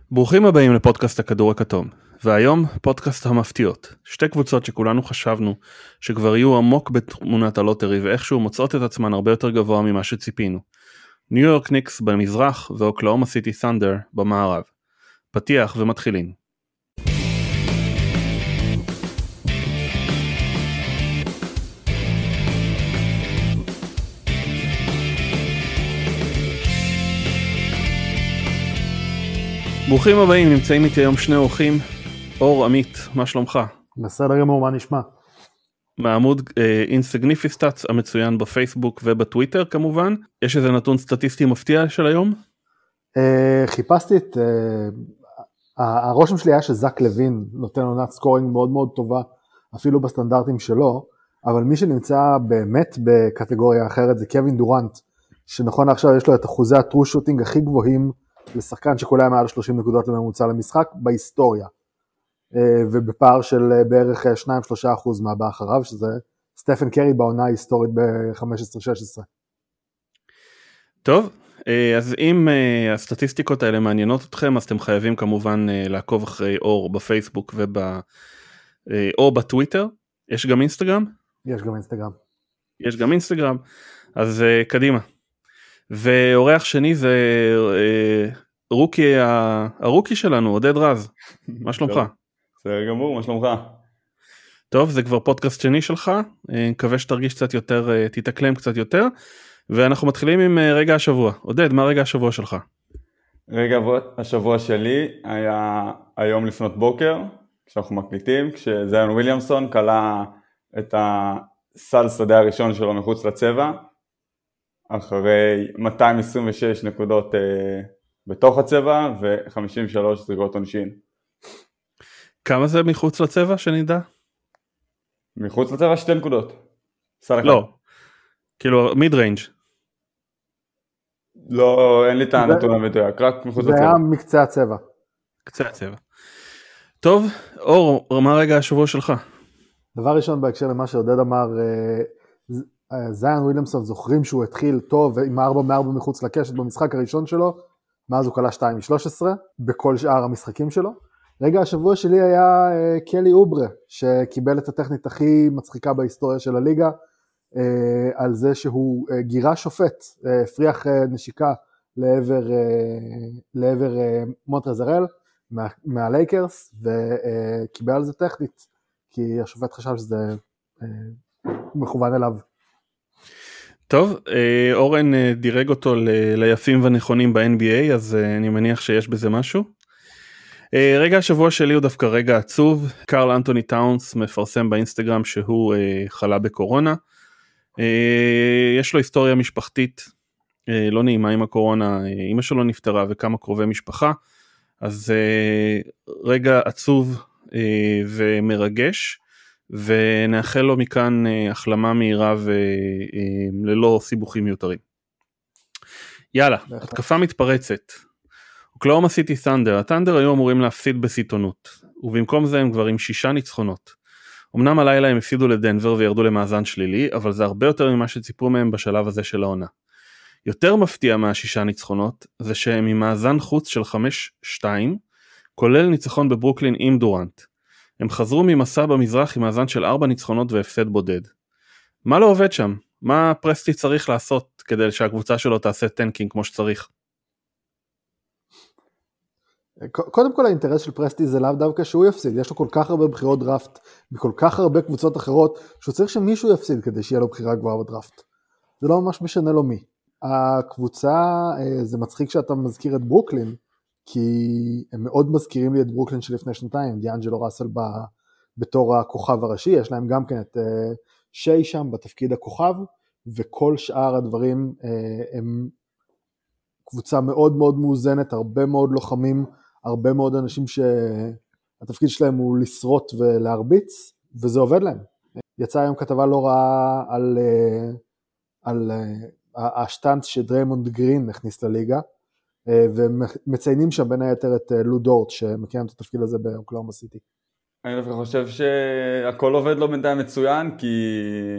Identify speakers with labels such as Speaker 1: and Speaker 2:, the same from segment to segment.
Speaker 1: ברוכים הבאים לפודקאסט הכדור הכתום, והיום פודקאסט המפתיעות. שתי קבוצות שכולנו חשבנו שכבר יהיו עמוק בתמונת הלוטרי ואיכשהו מוצאות את עצמן הרבה יותר גבוה ממה שציפינו. ניו יורק ניקס במזרח ואוקלאומה סיטי ת'נדר במערב. פתיח ומתחילים. ברוכים הבאים, נמצאים איתי היום שני אורחים. אור, עמית, מה שלומך?
Speaker 2: בסדר גמור, מה נשמע?
Speaker 1: מעמוד אינסגניפיסטאץ המצוין בפייסבוק ובטוויטר כמובן. יש איזה נתון סטטיסטי מפתיע של היום?
Speaker 2: חיפשתי את... הרושם שלי היה שזק לוין נותן עונת סקורינג מאוד מאוד טובה, אפילו בסטנדרטים שלו, אבל מי שנמצא באמת בקטגוריה אחרת זה קווין דורנט, שנכון עכשיו יש לו את אחוזי הטרו שוטינג הכי גבוהים, לשחקן שכולה מעל 30 נקודות לממוצע למשחק בהיסטוריה, ובפער של בערך 2-3% מהבא אחריו, שזה סטפן קרי בעונה ההיסטורית ב-15-16.
Speaker 1: טוב, אז אם הסטטיסטיקות האלה מעניינות אתכם, אז אתם חייבים כמובן לעקוב אחרי אור בפייסבוק או בטוויטר. יש גם אינסטגרם? יש גם אינסטגרם, אז קדימה. ואורח שני זה הרוקי שלנו, עודד רז. מה שלומך?
Speaker 3: בסדר גמור, מה שלומך?
Speaker 1: טוב, זה כבר פודקאסט שני שלך, מקווה שתרגיש קצת יותר, תתאקלם קצת יותר, ואנחנו מתחילים עם רגע השבוע. עודד, מה רגע השבוע שלך?
Speaker 3: רגע השבוע שלי היה היום לפנות בוקר, כשאנחנו מקליטים, כשזיון וויליאמסון קלה את הסל שדה הראשון שלו מחוץ לצבע, אחרי 226 נקודות בתוך הצבע ו-53 זריקות עונשין.
Speaker 1: כמה זה מחוץ לצבע שנדע?
Speaker 3: מחוץ לצבע 2 נקודות.
Speaker 1: לא, כאילו מיד ריינג'.
Speaker 3: לא, אין לי את הנתון המדויק, רק מחוץ לצבע.
Speaker 2: זה היה מקצה הצבע.
Speaker 1: קצה הצבע. טוב, אור, מה רגע השבוע שלך?
Speaker 2: דבר ראשון בהקשר למה שעודד אמר, זיון וויליאמסון זוכרים שהוא התחיל טוב עם 4 מ-4 מחוץ לקשת במשחק הראשון שלו, מאז הוא קלה 2 מ-13 בכל שאר המשחקים שלו. רגע השבוע שלי היה קלי אוברה, שקיבל את הטכנית הכי מצחיקה בהיסטוריה של הליגה, על זה שהוא גירה שופט, הפריח נשיקה לעבר מונטרזרל מהלייקרס, וקיבל על זה טכנית, כי השופט חשב שזה מכוון אליו.
Speaker 1: טוב, אורן דירג אותו ליפים ונכונים ב-NBA, אז אני מניח שיש בזה משהו. רגע השבוע שלי הוא דווקא רגע עצוב. קרל אנטוני טאונס מפרסם באינסטגרם שהוא חלה בקורונה. יש לו היסטוריה משפחתית לא נעימה עם הקורונה, אמא שלו נפטרה וכמה קרובי משפחה, אז רגע עצוב ומרגש, ונאחל לו מכאן החלמה מהירה וללא סיבוכים מיותרים. יאללה, התקפה מתפרצת. אוקלאומה סיטי ת'נדר, הת'נדר היו אמורים להפסיד בסיטונות, ובמקום זה הם כבר עם 6 ניצחונות. אמנם הלילה הם הפסידו לדנבר וירדו למאזן שלילי, אבל זה הרבה יותר ממה שציפו מהם בשלב הזה של העונה. יותר מפתיע מה6 ניצחונות, זה שהם עם מאזן חוץ של 5-2, כולל ניצחון בברוקלין עם דורנט. הם חזרו ממסע במזרח עם מאזן של 4 ניצחונות והפסד בודד. מה לא עובד שם? מה פרסטי צריך לעשות כדי שהקבוצה שלו תעשה טנקינג כמו שצריך?
Speaker 2: קודם כל האינטרס של פרסטי זה לאו דווקא שהוא יפסיד, יש לו כל כך הרבה בחירות דראפט, בכל כך הרבה קבוצות אחרות, שהוא צריך שמישהו יפסיד כדי שיהיה לו בחירה גבוהה בדראפט. זה לא ממש משנה לו מי. הקבוצה, זה מצחיק שאתה מזכיר את ברוקלין, כי הם מאוד מזכירים לי את ברוקלין שלפני שנתיים, דיאנג'לו ראסל בתור הכוכב הראשי, יש להם גם כן את שי שם בתפקיד הכוכב, וכל שאר הדברים הם קבוצה מאוד מאוד מאוזנת, הרבה מאוד לוחמים, הרבה מאוד אנשים שהתפקיד שלהם הוא לשרוט ולהרביץ, וזה עובד להם. יצא היום כתבה לא רעה על השטנץ שדריימונד גרין הכניס לליגה, ומציינים שם בין היתר את לו דורט, שמקיים את התפקיד הזה באוקלאומה סיטי.
Speaker 3: אני דווקא חושב שהכל עובד לו בינתיים מצוין, כי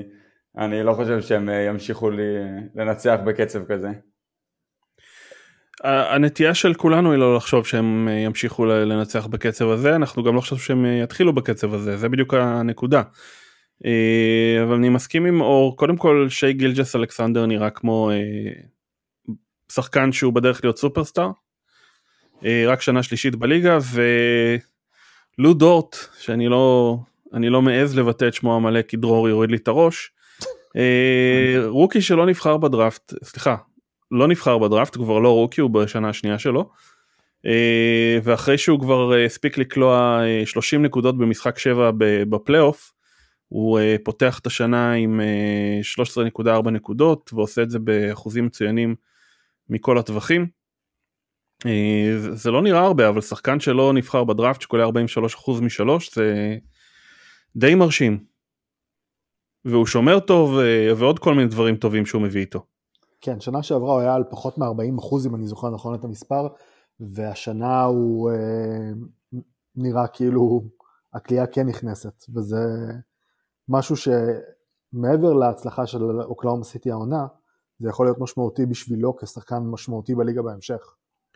Speaker 3: אני לא חושב שהם ימשיכו לנצח בקצב כזה.
Speaker 1: הנטייה של כולנו היא לא לחשוב שהם ימשיכו לנצח בקצב הזה, אנחנו גם לא חושב שהם יתחילו בקצב הזה, זה בדיוק הנקודה. אבל אני מסכים עם אור, קודם כל שי גילג'ס אלכסנדר נראה כמו שחקן שהוא בדרך להיות סופרסטאר, רק שנה שלישית בליגה, ולו דורט, שאני לא מעז לבטא את שמו המלא כי דרור יוריד לי את הראש, רוקי שלא נבחר בדראפט, סליחה, לא נבחר בדראפט, הוא כבר לא רוקי, הוא בשנה השנייה שלו, ואחרי שהוא כבר הספיק לקלוע 30 נקודות במשחק 7 בפלייאוף, הוא פותח את השנה עם 13.4 נקודות, ועושה את זה באחוזים מצוינים מכל הטווחים. זה לא נראה הרבה, אבל שחקן שלא נבחר בדראפט, שקולה 43% משלוש, זה די מרשים. והוא שומר טוב, ועוד כל מיני דברים טובים שהוא מביא איתו.
Speaker 2: כן, שנה שעברה הוא היה על פחות מ-40%, אם אני זוכר נכון את המספר, והשנה הוא נראה כאילו הקליעה כן נכנסת, וזה משהו שמעבר להצלחה של אוקלאומה סיטי העונה, זה יכול להיות משמעותי בשבילו כשחקן משמעותי בליגה בהמשך.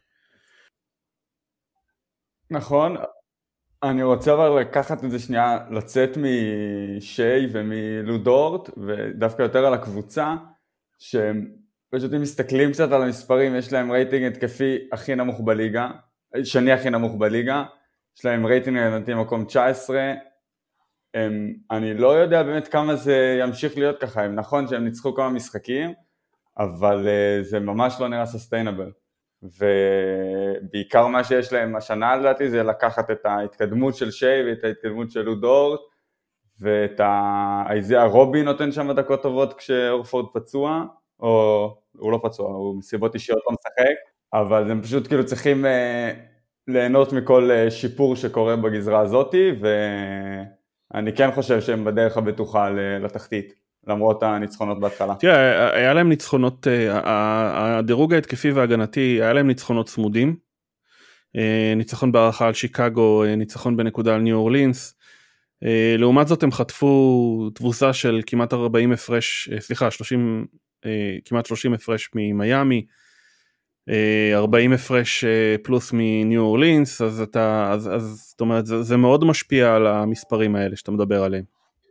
Speaker 3: נכון, אני רוצה אבל לקחת את זה שנייה, לצאת משי ומלודורט, ודווקא יותר על הקבוצה, שהם פשוט אם מסתכלים קצת על המספרים, יש להם רייטינג התקפי הכי נמוך בליגה, שני הכי נמוך בליגה, יש להם רייטינג לדעתי מקום 19, אני לא יודע באמת כמה זה ימשיך להיות ככה, הם נכון שהם ניצחו כמה משחקים, אבל זה ממש לא נראה סוסטיינבל, ובעיקר מה שיש להם השנה לדעתי זה לקחת את ההתקדמות של שי ואת ההתקדמות של לודורט, ואת הרובי נותן שם דקות טובות כשאורפורד פצוע, או הוא לא פצוע, הוא מסיבות אישיות לא משחק, אבל הם פשוט כאילו צריכים ליהנות מכל שיפור שקורה בגזרה הזאת, ואני כן חושב שהם בדרך הבטוחה לתחתית, למרות הניצחונות בהתחלה.
Speaker 1: תראה, היה להם ניצחונות, הדירוג ההתקפי וההגנתי, היה להם ניצחונות צמודים, ניצחון בהערכה על שיקגו, ניצחון בנקודה על ניו אורלינס, לעומת זאת הם חטפו תבוסה של כמעט 40 הפרש, סליחה, 30, כמעט 30 הפרש ממיימי, 40 הפרש פלוס מניו אורלינס, אז זאת אומרת, זה מאוד משפיע על המספרים האלה שאתה מדבר עליהם.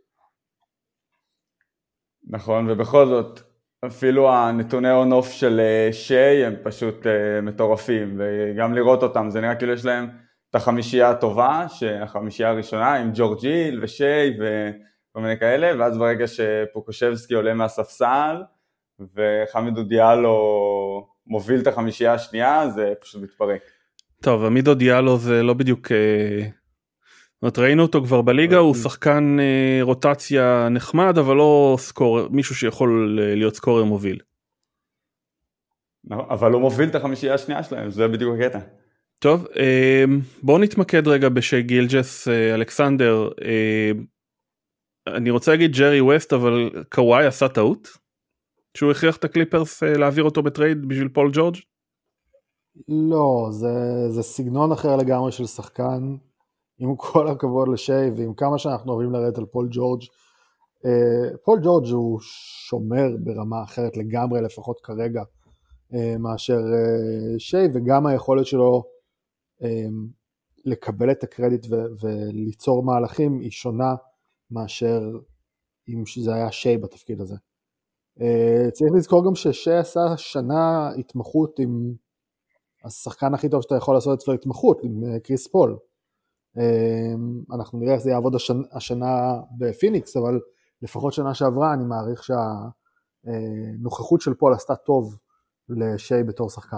Speaker 3: נכון, ובכל זאת, אפילו הנתוני און-אוף של שי הם פשוט מטורפים, וגם לראות אותם, זה נראה כאילו יש להם את החמישייה הטובה, שהחמישייה הראשונה עם ג'ורג'יל ושי וכל מיני כאלה, ואז ברגע שפוקושבסקי עולה מהספסל, וחמידו דיאלו מוביל את החמישייה השנייה, זה פשוט מתפרק.
Speaker 1: טוב, עמידו דיאלו זה לא בדיוק, ראינו אותו כבר בליגה, הוא שחקן רוטציה נחמד, אבל לא סקורר, מישהו שיכול להיות סקורר מוביל.
Speaker 3: אבל הוא מוביל את החמישייה השנייה שלהם, זה בדיוק הקטע.
Speaker 1: טוב, בואו נתמקד רגע בשי גילג'ס אלכסנדר, אני רוצה להגיד ג'רי ווסט, אבל קוואי עשה טעות, שהוא הכריח את הקליפרס להעביר אותו בטרייד בשביל פול ג'ורג'?
Speaker 2: לא, זה סגנון אחר לגמרי של שחקן, עם כל הכבוד לשי, ועם כמה שאנחנו אוהבים לרדת על פול ג'ורג'. פול ג'ורג' הוא שומר ברמה אחרת לגמרי, לפחות כרגע, מאשר שי, וגם היכולת שלו לקבל את הקרדיט וליצור מהלכים היא שונה מאשר אם שזה היה שי בתפקיד הזה. צריך לזכור גם ששי עשה שנה התמחות עם השחקן הכי טוב שאתה יכול לעשות אצלו התמחות, עם קריס פול. אנחנו נראה איך זה יעבוד השנה בפיניקס, אבל לפחות שנה שעברה אני מעריך שהנוכחות של פול עשתה טוב לשי בתור שחקן.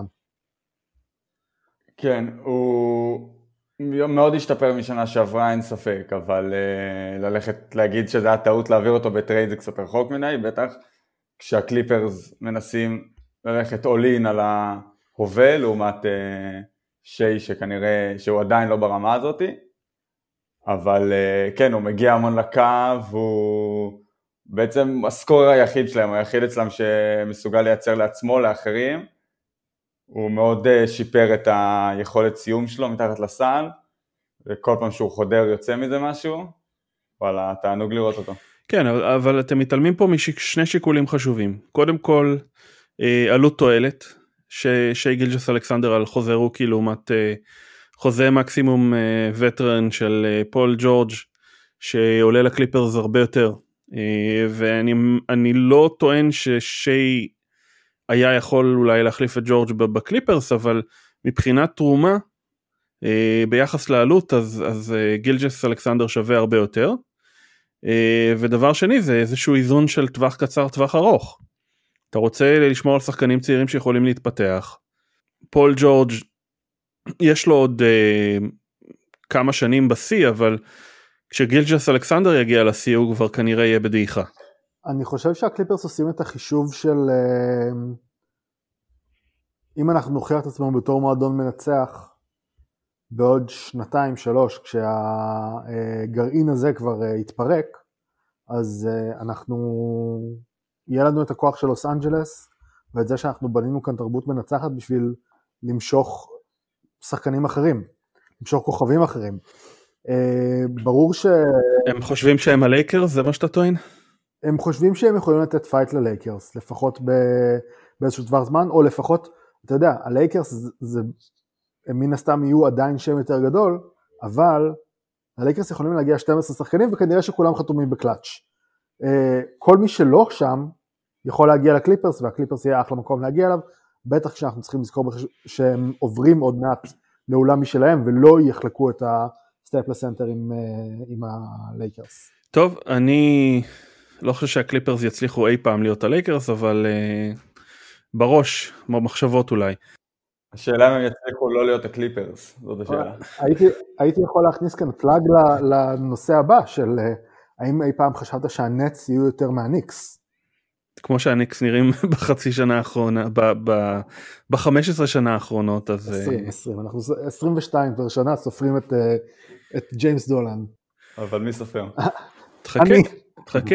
Speaker 3: כן, הוא מאוד השתפר משנה שעברה, אין ספק, אבל ללכת להגיד שזה היה טעות להעביר אותו בטרייד זה קצת רחוק מדי, בטח כשהקליפרס מנסים ללכת אולין על ההובל, לעומת שי שכנראה שהוא עדיין לא ברמה הזאת, אבל כן, הוא מגיע המון לקו, הוא בעצם הסקורר היחיד שלהם, היחיד אצלם שמסוגל לייצר לעצמו, לאחרים, הוא מאוד שיפר את היכולת סיום שלו מתחת לסל, וכל פעם שהוא חודר יוצא מזה משהו, וואלה, תענוג לראות אותו.
Speaker 1: כן, אבל אתם מתעלמים פה משני שיקולים חשובים. קודם כל, עלות תועלת. שי גילג'ס אלכסנדר על חוזה רוקי לעומת חוזה מקסימום וטרן של פול ג'ורג' שעולה לקליפרס הרבה יותר, ואני לא טוען ששי היה יכול אולי להחליף את ג'ורג' בקליפרס, אבל מבחינת תרומה ביחס לעלות אז גילג'ס אלכסנדר שווה הרבה יותר. ודבר שני זה איזשהו איזון של טווח קצר טווח ארוך, אתה רוצה לשמור על שחקנים צעירים שיכולים להתפתח. פול ג'ורג' יש לו עוד כמה שנים בשיא, אבל כשגילג'ס אלכסנדר יגיע לשיא הוא כבר כנראה יהיה בדעיכה.
Speaker 2: אני חושב שהקליפרס עושים את החישוב של אם אנחנו נוכיח את עצמנו בתור מועדון מנצח בעוד 2-3 כשהגרעין הזה כבר יתפרק, אז יהיה לנו את הכוח של לוס אנג'לס, ואת זה שאנחנו בנינו כאן תרבות מנצחת בשביל למשוך שחקנים אחרים, למשוך כוכבים אחרים. ברור
Speaker 1: הם חושבים שהם הלייקרס, זה מה שאתה טוען?
Speaker 2: הם חושבים שהם יכולים לתת פייט ללייקרס, לפחות באיזשהו דבר זמן, או לפחות, אתה יודע, הלייקרס הם מן הסתם יהיו עדיין שם יותר גדול, אבל הלייקרס יכולים להגיע 12 שחקנים, וכנראה שכולם חתומים בקלאץ'. כל מי שלא שם, יכול להגיע לקליפרס, והקליפרס יהיה אחלה מקום להגיע אליו, בטח כשאנחנו צריכים לזכור שהם עוברים עוד מעט לעולם משלהם, ולא יחלקו את הסטייפלס סנטר עם הלייקרס.
Speaker 1: טוב, אני לא חושב שהקליפרס יצליחו אי פעם להיות הלייקרס, אבל בראש, במחשבות אולי.
Speaker 3: השאלה אם הם יצליחו לא להיות הקליפרס, זאת השאלה.
Speaker 2: הייתי יכול להכניס כאן פלאג לנושא הבא, של האם אי פעם חשבת שהנטס יהיו יותר מהניקס?
Speaker 1: כמו שהניקס נראים בחצי שנה האחרונה, ב-15 שנה האחרונות, אז
Speaker 2: 20, אנחנו 22 כבר שנה סופרים את ג'יימס דולן.
Speaker 3: אבל מי סופר?
Speaker 1: תחכה,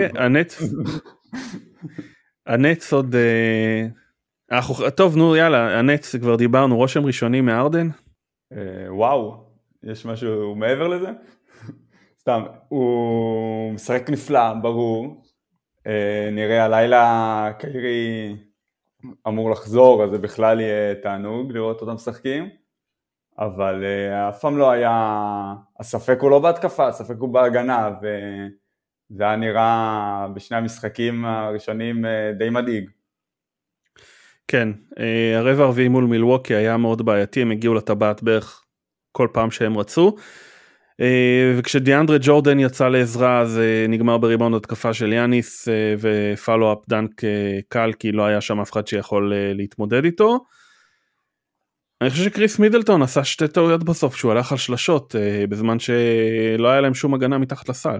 Speaker 1: הנטס עוד, טוב נו יאללה, הנטס כבר דיברנו, רושם ראשוני מארדן?
Speaker 3: וואו, יש משהו מעבר לזה? סתם, הוא משחק נפלא, ברור, נראה הלילה קיירי אמור לחזור, אז זה בכלל יהיה תענוג לראות אותם משחקים, אבל אף פעם לא היה, הספק הוא לא בהתקפה, הספק הוא בהגנה, וזה היה נראה בשני המשחקים הראשונים די מדאיג.
Speaker 1: כן, הרבע הרביעי מול מילווקי היה מאוד בעייתי, הם הגיעו לטבעת בערך כל פעם שהם רצו, וכשדיאנדרה ג'ורדן יצא לעזרה אז נגמר בריבאונד התקפה של יאניס ופלו-אפ דנק קל, כי לא היה שם אף אחד שיכול להתמודד איתו. אני חושב שקריס מידלטון עשה שתי טעויות בסוף שהוא הלך על שלשות בזמן שלא היה להם שום הגנה מתחת לסל.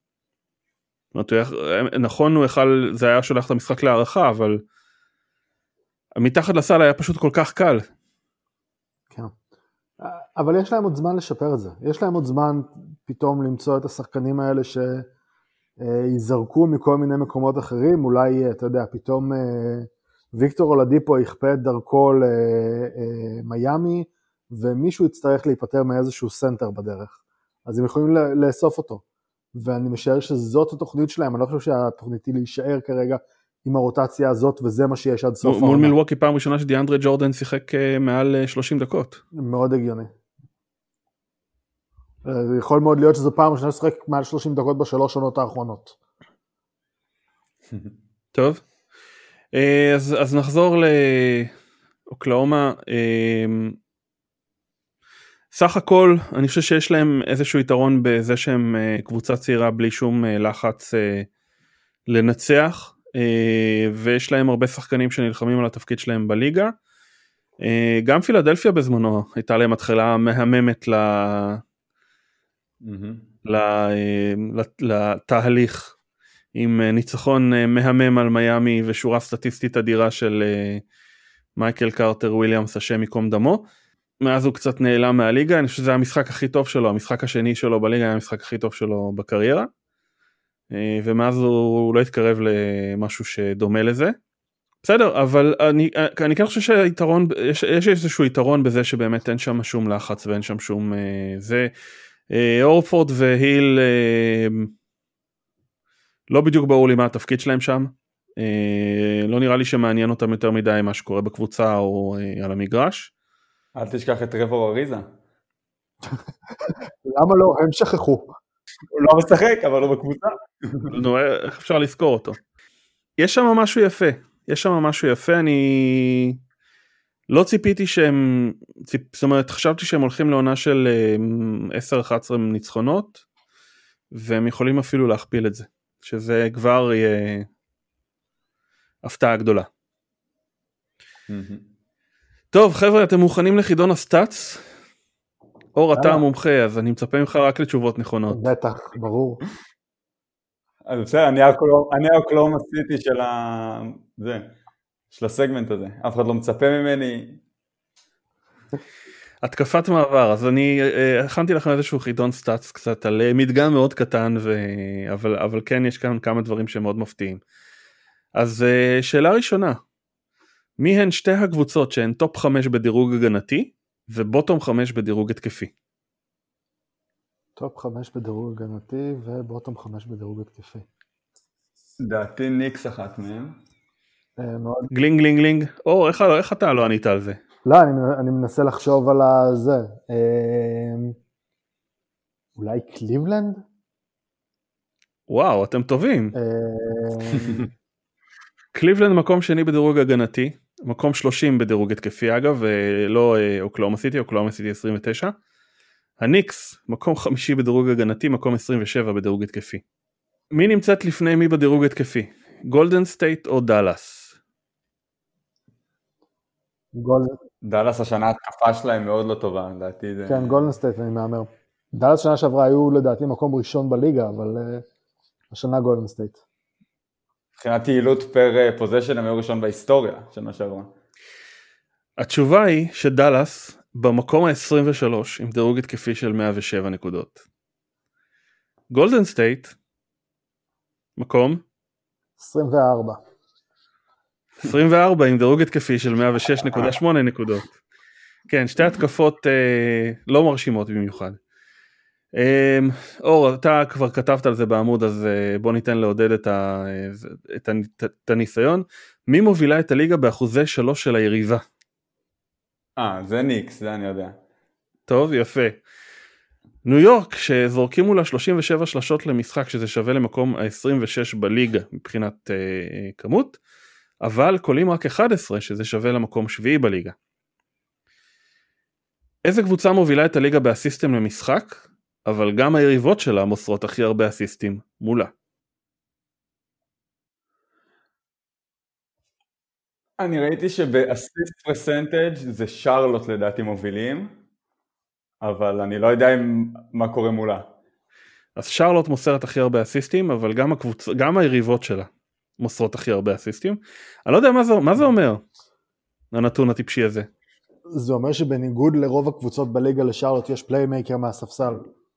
Speaker 1: נכון, זה היה שולח את המשחק להערכה, אבל מתחת לסל היה פשוט כל כך קל.
Speaker 2: כן. אבל יש להם עוד זמן לשפר את זה. יש להם עוד זמן פתאום למצוא את השחקנים האלה שיזרקו מכל מיני מקומות אחרים. אולי, אתה יודע, פתאום ויקטור אולדיפו יכפה את דרכו למיימי, ומישהו יצטרך להיפטר מאיזשהו סנטר בדרך. אז הם יכולים לאסוף אותו. ואני משער שזאת התוכנית שלהם. אני לא חושב שהתוכנית היא להישאר כרגע עם הרוטציה הזאת, וזה מה שיש עד סוף העונה.
Speaker 1: מול מילווקי פעם ראשונה שדיאנדרה ג'ורדן שיחק מעל 30 דקות.
Speaker 2: מאוד הגיוני. יכול מאוד להיות שזו פעם ראשונה ששיחק מעל 30 דקות בשלוש עונות האחרונות.
Speaker 1: טוב. אז נחזור לאוקלאומה. סך הכל, אני חושב שיש להם איזשהו יתרון בזה שהם קבוצה צעירה בלי שום לחץ לנצח. ויש להם הרבה שחקנים שנלחמים על התפקיד שלהם בליגה. גם פילדלפיה בזמנו הייתה להם התחלה מהממת לתהליך, עם ניצחון מהמם על מיימי ושורה סטטיסטית אדירה של מייקל קארטר וויליאמס, השם מקום דמו. מאז הוא קצת נעלם מהליגה. אני חושב שזה המשחק הכי טוב שלו, המשחק השני שלו בליגה היה המשחק הכי טוב שלו בקריירה, ומאז הוא לא התקרב למשהו שדומה לזה. בסדר, אבל אני כן חושב שהיתרון, יש איזשהו יתרון בזה שבאמת אין שם שום לחץ ואין שם שום זה. אורפורד והיל לא בדיוק ברור לי מה התפקיד שלהם שם, לא נראה לי שמעניין אותם יותר מדי מה שקורה בקבוצה או על המגרש.
Speaker 3: אל תשכח את טרוור אריזה.
Speaker 2: למה לא? הם שכחו.
Speaker 3: הוא לא משחק, אבל הוא בקבוצה.
Speaker 1: נו, איך אפשר לזכור אותו? יש שם משהו יפה, אני לא ציפיתי שהם, זאת אומרת, חשבתי שהם הולכים לעונה של 10-11 ניצחונות, והם יכולים אפילו להכפיל את זה, שזה כבר יהיה הפתעה גדולה. טוב, חבר'ה, אתם מוכנים לחידון הסטאצ? אור, אתה המומחה, אז אני מצפה ממך רק לתשובות נכונות.
Speaker 2: בטח, ברור.
Speaker 3: אז בסדר, אני האוקלאומה סיטי של הסגמנט הזה. אף אחד לא מצפה ממני.
Speaker 1: התקפת מעבר, אז אני הכנתי לכם איזשהו חידון סטאצ קצת על מדגם מאוד קטן, אבל כן יש כאן כמה דברים שמאוד מפתיעים. אז שאלה ראשונה, מי הן שתי הקבוצות שהן טופ 5 בדירוג הגנתי, ובוטום 5 בדירוג התקפי?
Speaker 2: טופ 5 בדירוג הגנתי, ובוטום 5 בדירוג התקפי.
Speaker 3: דעתי ניקס אחת מהם.
Speaker 1: גלינג גלינג גלינג, או איך אתה לא ענית על זה?
Speaker 2: לא, אני מנסה לחשוב על זה. אולי קליבלנד?
Speaker 1: וואו, אתם טובים. קליבלנד מקום שני בדירוג הגנתי, מקום 30 בדירוג התקפי אגב, ולא אוקלאומה סיטי, אוקלאומה סיטי 29. הניקס, מקום 5 בדירוג הגנתי, מקום 27 בדירוג התקפי. מי נמצאת לפני מי בדירוג התקפי? גולדן סטייט או דאלאס?
Speaker 3: דאלאס השנה התקפה שלהם מאוד לא טובה, לדעתי זה...
Speaker 2: כן, גולדן סטייט, אני מאמר. דאלאס שנה שעברה היו לדעתי מקום ראשון בליגה, אבל השנה גולדן סטייט.
Speaker 3: מבחינת יעילות פר פוזיישן הם היו ראשון בהיסטוריה שנה שעברה.
Speaker 1: התשובה היא שדאלאס במקום ה-23 עם דירוג התקפי של 107 נקודות. גולדן סטייט מקום 24 עם דירוג התקפי של 106.8 נקודות. כן, שתי התקפות לא מרשימות במיוחד. אור, אתה כבר כתבת על זה בעמוד, אז בוא ניתן לעודד את הניסיון. מי מובילה את הליגה באחוזי 3 של היריבה?
Speaker 3: זה ניקס, זה אני יודע.
Speaker 1: טוב, יפה. ניו יורק, שזורקים מולה 37 שלשות למשחק, שזה שווה למקום ה-26 בליגה מבחינת כמות, אבל קולים רק 11, שזה שווה למקום 7 בליגה. איזה קבוצה מובילה את הליגה באסיסטים למשחק, אבל גם היריבות שלה מוסרות הכי הרבה אסיסטים מולה?
Speaker 3: אני ראיתי שבאסיסט פרסנטג' זה שרלוט לדעתי מובילים, אבל אני לא יודע מה קורה מולה.
Speaker 1: אז שרלוט מוסרת הכי הרבה אסיסטים, אבל גם היריבות שלה מוסרות הכי הרבה אסיסטים. אני לא יודע מה זה אומר, הנתון הטיפשי הזה.
Speaker 2: זה אומר שבניגוד לרוב הקבוצות בליגה לשרלוט יש פליימייקר מהספסל.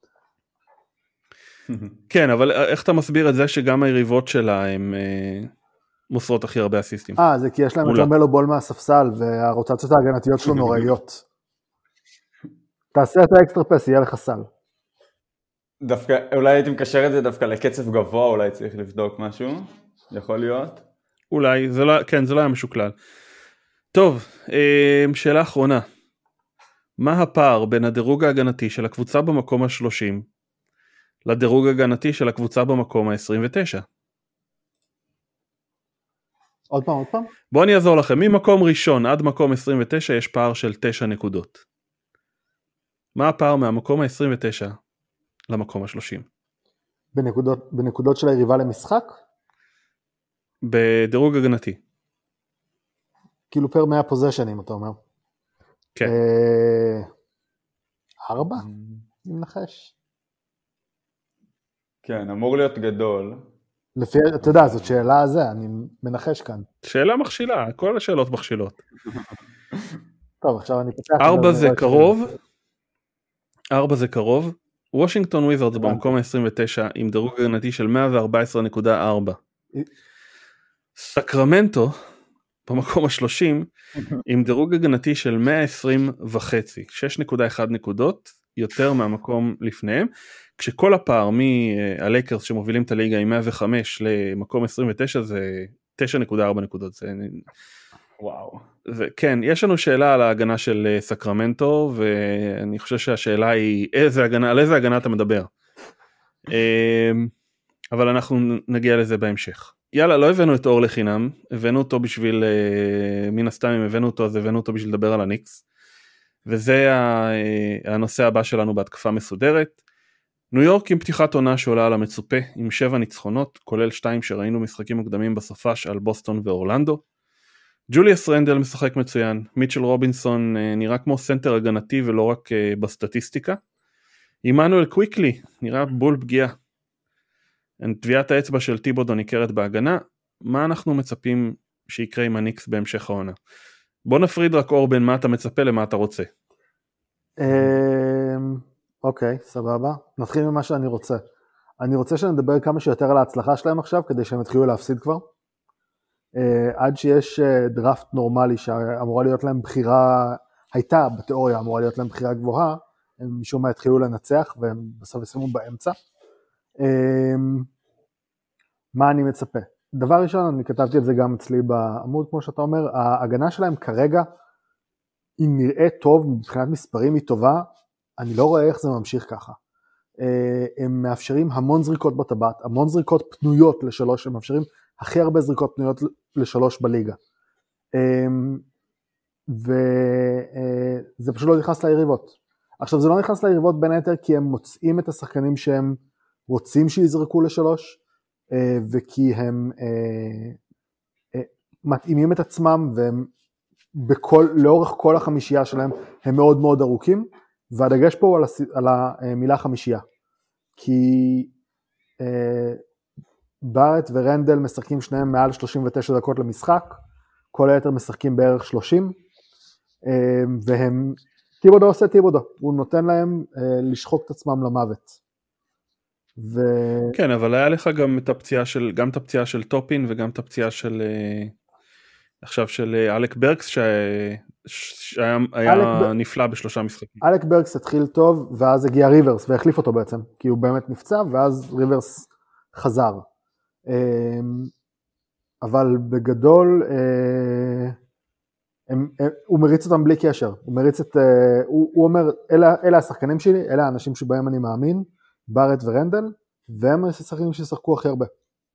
Speaker 1: כן, אבל איך אתה מסביר את זה שגם היריבות שלה הם מוסרות הכי הרבה אסיסטים?
Speaker 2: זה כי יש להם את למלו בול מהספסל, והרוטציות ההגנתיות שלו נוראיות. תעשה את האקסטרה פס, יהיה לך סל.
Speaker 3: דווקא, אולי הייתי מקשר את זה דווקא לקצב גבוה, אולי צריך לבדוק משהו, יכול להיות.
Speaker 1: אולי, כן, זה לא היה משוקלל. טוב, שאלה אחרונה. מה הפער בין הדירוג ההגנתי של הקבוצה במקום ה-30 לדירוג ההגנתי של הקבוצה במקום ה-29?
Speaker 2: עוד פעם?
Speaker 1: בואו אני אעזור לכם. ממקום ראשון עד מקום 29 יש פער של 9 נקודות. מה הפער מהמקום ה-29 למקום ה-30?
Speaker 2: בנקודות של היריבה למשחק?
Speaker 1: בדירוג הגנתי.
Speaker 2: כאילו פר 100 פוזיישנים, אתה אומר.
Speaker 1: כן.
Speaker 2: 4? אני מנחש.
Speaker 3: כן, אמור להיות גדול.
Speaker 2: לפי, אתה יודע, זאת שאלה זה, אני מנחש כאן.
Speaker 1: שאלה מכשילה, כל השאלות מכשילות.
Speaker 2: טוב, עכשיו אני פותח.
Speaker 1: 4 זה קרוב. וושינגטון וויזרדס במקום ה-29 עם דירוג הגנתי של 114.4. סקרמנטו במקום ה-30 עם דירוג הגנתי של 120.5, 6.1 נקודות יותר מהמקום לפניהם, כשכל הפער מהלייקרס שמובילים את הליגה עם 105 למקום 29 זה 9.4 נקודות.
Speaker 3: וואו.
Speaker 1: כן, יש לנו שאלה על ההגנה של סקרמנטו, ואני חושב שהשאלה היא על איזה הגנה אתה מדבר. אבל אנחנו נגיע לזה בהמשך. יאללה, לא הבאנו את אור לחינם, הבאנו אותו בשביל, מן הסתם אם הבאנו אותו, אז הבאנו אותו בשביל לדבר על הניקס, וזה הנושא הבא שלנו בהתקפה מסודרת. ניו יורק עם פתיחת עונה שעולה על המצופה, עם 7 ניצחונות, כולל 2 שראינו משחקים מוקדמים בסופש על בוסטון ואורלנדו. ג'וליאס רנדל משחק מצוין, מיטשל רובינסון נראה כמו סנטר הגנתי ולא רק בסטטיסטיקה. עמנואל קוויקלי נראה בול פגיעה. טביעת האצבע של טיבודו ניכרת בהגנה. מה אנחנו מצפים שיקרה עם הניקס בהמשך העונה? בוא נפריד רק אור בין מה אתה מצפה למה אתה רוצה.
Speaker 2: אוקיי, סבבה. נתחיל ממה שאני רוצה. אני רוצה שנדבר כמה שיותר על ההצלחה שלהם עכשיו, כדי שהם יתחילו להפסיד כבר. עד שיש דראפט נורמלי שאמורה להיות להם בחירה, הייתה בתיאוריה אמורה להיות להם בחירה גבוהה, הם משום מה התחילו לנצח והם בסוף ישימו באמצע. מה אני מצפה? דבר ראשון, אני כתבתי את זה גם אצלי בעמוד, כמו שאתה אומר, ההגנה שלהם כרגע, אם נראה טוב, מבחינת מספרים היא טובה, אני לא רואה איך זה ממשיך ככה. הם מאפשרים המון זריקות בטבעת, המון זריקות פנויות לשלוש, הם מאפשרים הכי הרבה זריקות פנויות לשלוש בליגה. וזה פשוט לא נכנס ליריבות. עכשיו זה לא נכנס ליריבות בין היתר כי הם מוצאים את השחקנים שהם רוצים שיזרקו לשלוש, וכי הם מתאימים את עצמם, והם לאורך כל החמישייה שלהם הם מאוד מאוד ארוכים, והדגש פה הוא על המילה חמישייה. כי בארט ורנדל משחקים שניהם מעל 39 דקות למשחק, כל היתר משחקים בערך 30, והם, טיבודו עושה טיבודו, הוא נותן להם לשחוק את עצמם למוות.
Speaker 1: כן, אבל היה לך גם את הפציעה של טופין, וגם את הפציעה של עכשיו של אלק ברקס, שהיה נפלא בשלושה משחקים.
Speaker 2: אלק ברקס התחיל טוב, ואז הגיע ריברס, והחליף אותו בעצם, כי הוא באמת נפצע, ואז ריברס חזר. אבל בגדול, הוא מריץ אותם בלי קשר, הוא אומר, אלה השחקנים שלי, אלה האנשים שבהם אני מאמין, בארט ורנדל, והם השחקנים ששחקו הכי הרבה.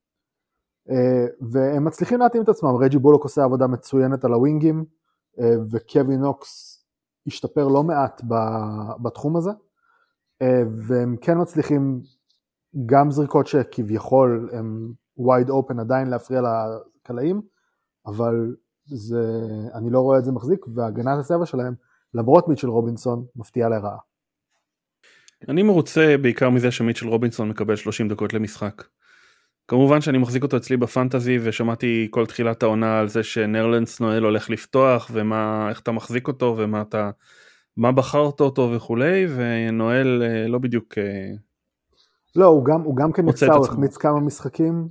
Speaker 2: והם מצליחים להתאים את עצמם, רג'י בולוק עושה עבודה מצוינת על הווינגים, וקווי נוקס השתפר לא מעט בתחום הזה, והם כן מצליחים גם זריקות שכביכול הם wide open עדיין להפריע לקלעים, אבל אני לא רואה את זה מחזיק, והגנת הסבע שלהם, למרות מיטשל רובינסון, מפתיעה לרעה.
Speaker 1: אני מרוצה בעיקר מזה שמיטשל רובינסון מקבל 30 דקות למשחק. כמובן שאני מחזיק אותו אצלי בפנטזי, ושמעתי כל תחילת העונה על זה שנרלנס נואל הולך לפתוח, ואיך אתה מחזיק אותו, מה בחרת אותו וכולי, ונואל לא בדיוק
Speaker 2: לא, הוא גם כן נפצע, הוא החמיץ כמה משחקים.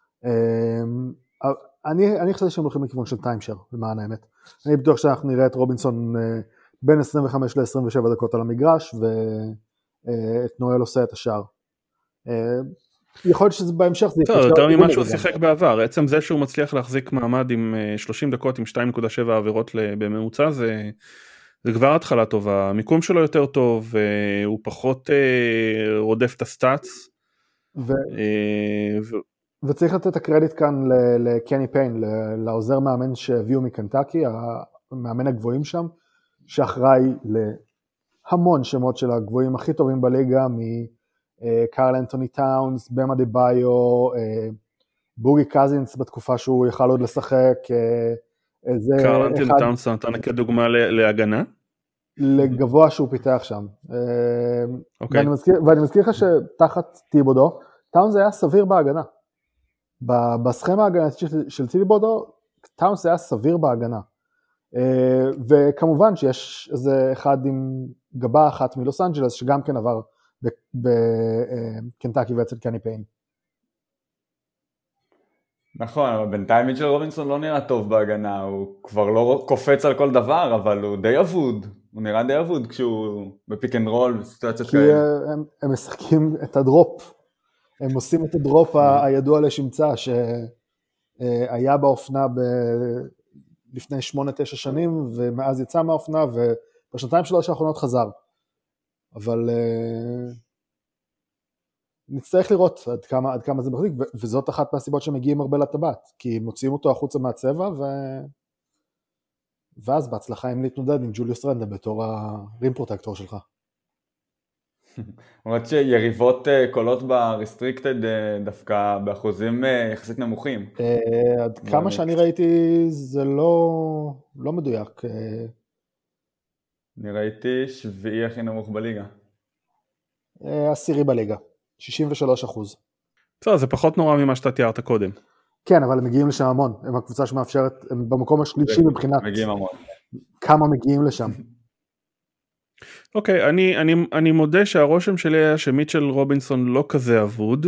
Speaker 2: אני חושב שהם הולכים לכיוון של טיימשר, למען האמת. אני בטוח שאנחנו נראה את רובינסון בין 25 ל-27 דקות על המגרש, ואת נואל עושה את השאר. יכול להיות שזה בהמשך.
Speaker 1: טוב, יותר ממה שהוא שיחק בעבר. עצם זה שהוא מצליח להחזיק מעמד עם 30 דקות עם 2.7 עבירות בממוצע, זה כבר התחלה טובה. המיקום שלו יותר טוב, הוא פחות רודף את הסטאצ.
Speaker 2: וצריך לתת את הקרדיט כאן לקני פיין, לעוזר מאמן שהביאו מקנטקי, המאמן הגבוהים שם, שאחראי להמון שמות של הגבוהים הכי טובים בליגה, קארל אנטוני טאונס, במה די ביו, בוגי קזינס בתקופה שהוא יכל עוד לשחק.
Speaker 1: קארל אנטוני טאונס נתן כדוגמה להגנה?
Speaker 2: לגבוה שהוא פיתח שם. ואני מזכיר לך שתחת טיבודו, טאונס היה סביר בהגנה. בסכמה ההגנתית של טיבודו, טאונס היה סביר בהגנה. וכמובן שיש איזה אחד עם גבה אחת מלוס אנג'לס, שגם כן עבר בקנטקי ואצל קני פיין.
Speaker 3: נכון, אבל בינתיים מיטשל רובינסון לא נראה טוב בהגנה, הוא כבר לא קופץ על כל דבר, אבל הוא די אבוד, הוא נראה די אבוד כשהוא בפיק אנד רול, בסיטואציות כאלה.
Speaker 2: כי הם משחקים את הדרופ, הם עושים את הדרופ הידוע לשמצה, היה באופנה לפני 8-9 שנים, ומאז יצא מהאופנה, ובשנתיים 3 האחרונות חזר. אבל נצטרך לראות עד כמה זה מחזיק, וזאת אחת מהסיבות שמגיעים הרבה לטבעת, כי מוציאים אותו החוצה מהצבע, ואז בהצלחה אם להתנודד עם ג'וליוס רנדל בתור הרים פרוטקטור שלך.
Speaker 3: אומרת שיריבות קולות ברסטריקטד דווקא באחוזים יחסית נמוכים.
Speaker 2: עד כמה שאני ראיתי זה לא מדויק.
Speaker 3: אני ראיתי 7 הכי נמוך בליגה.
Speaker 2: 10 בליגה, 63%.
Speaker 1: טוב, זה פחות נורא ממה שאתה תיארת קודם.
Speaker 2: כן, אבל הם מגיעים לשם המון, הם הקבוצה שמאפשרת, הם במקום השלישי מבחינת
Speaker 3: מגיעים המון.
Speaker 2: כמה מגיעים לשם.
Speaker 1: אוקיי, אני מודה שהרושם שלי היה שמיטשל רובינסון לא כזה אבוד.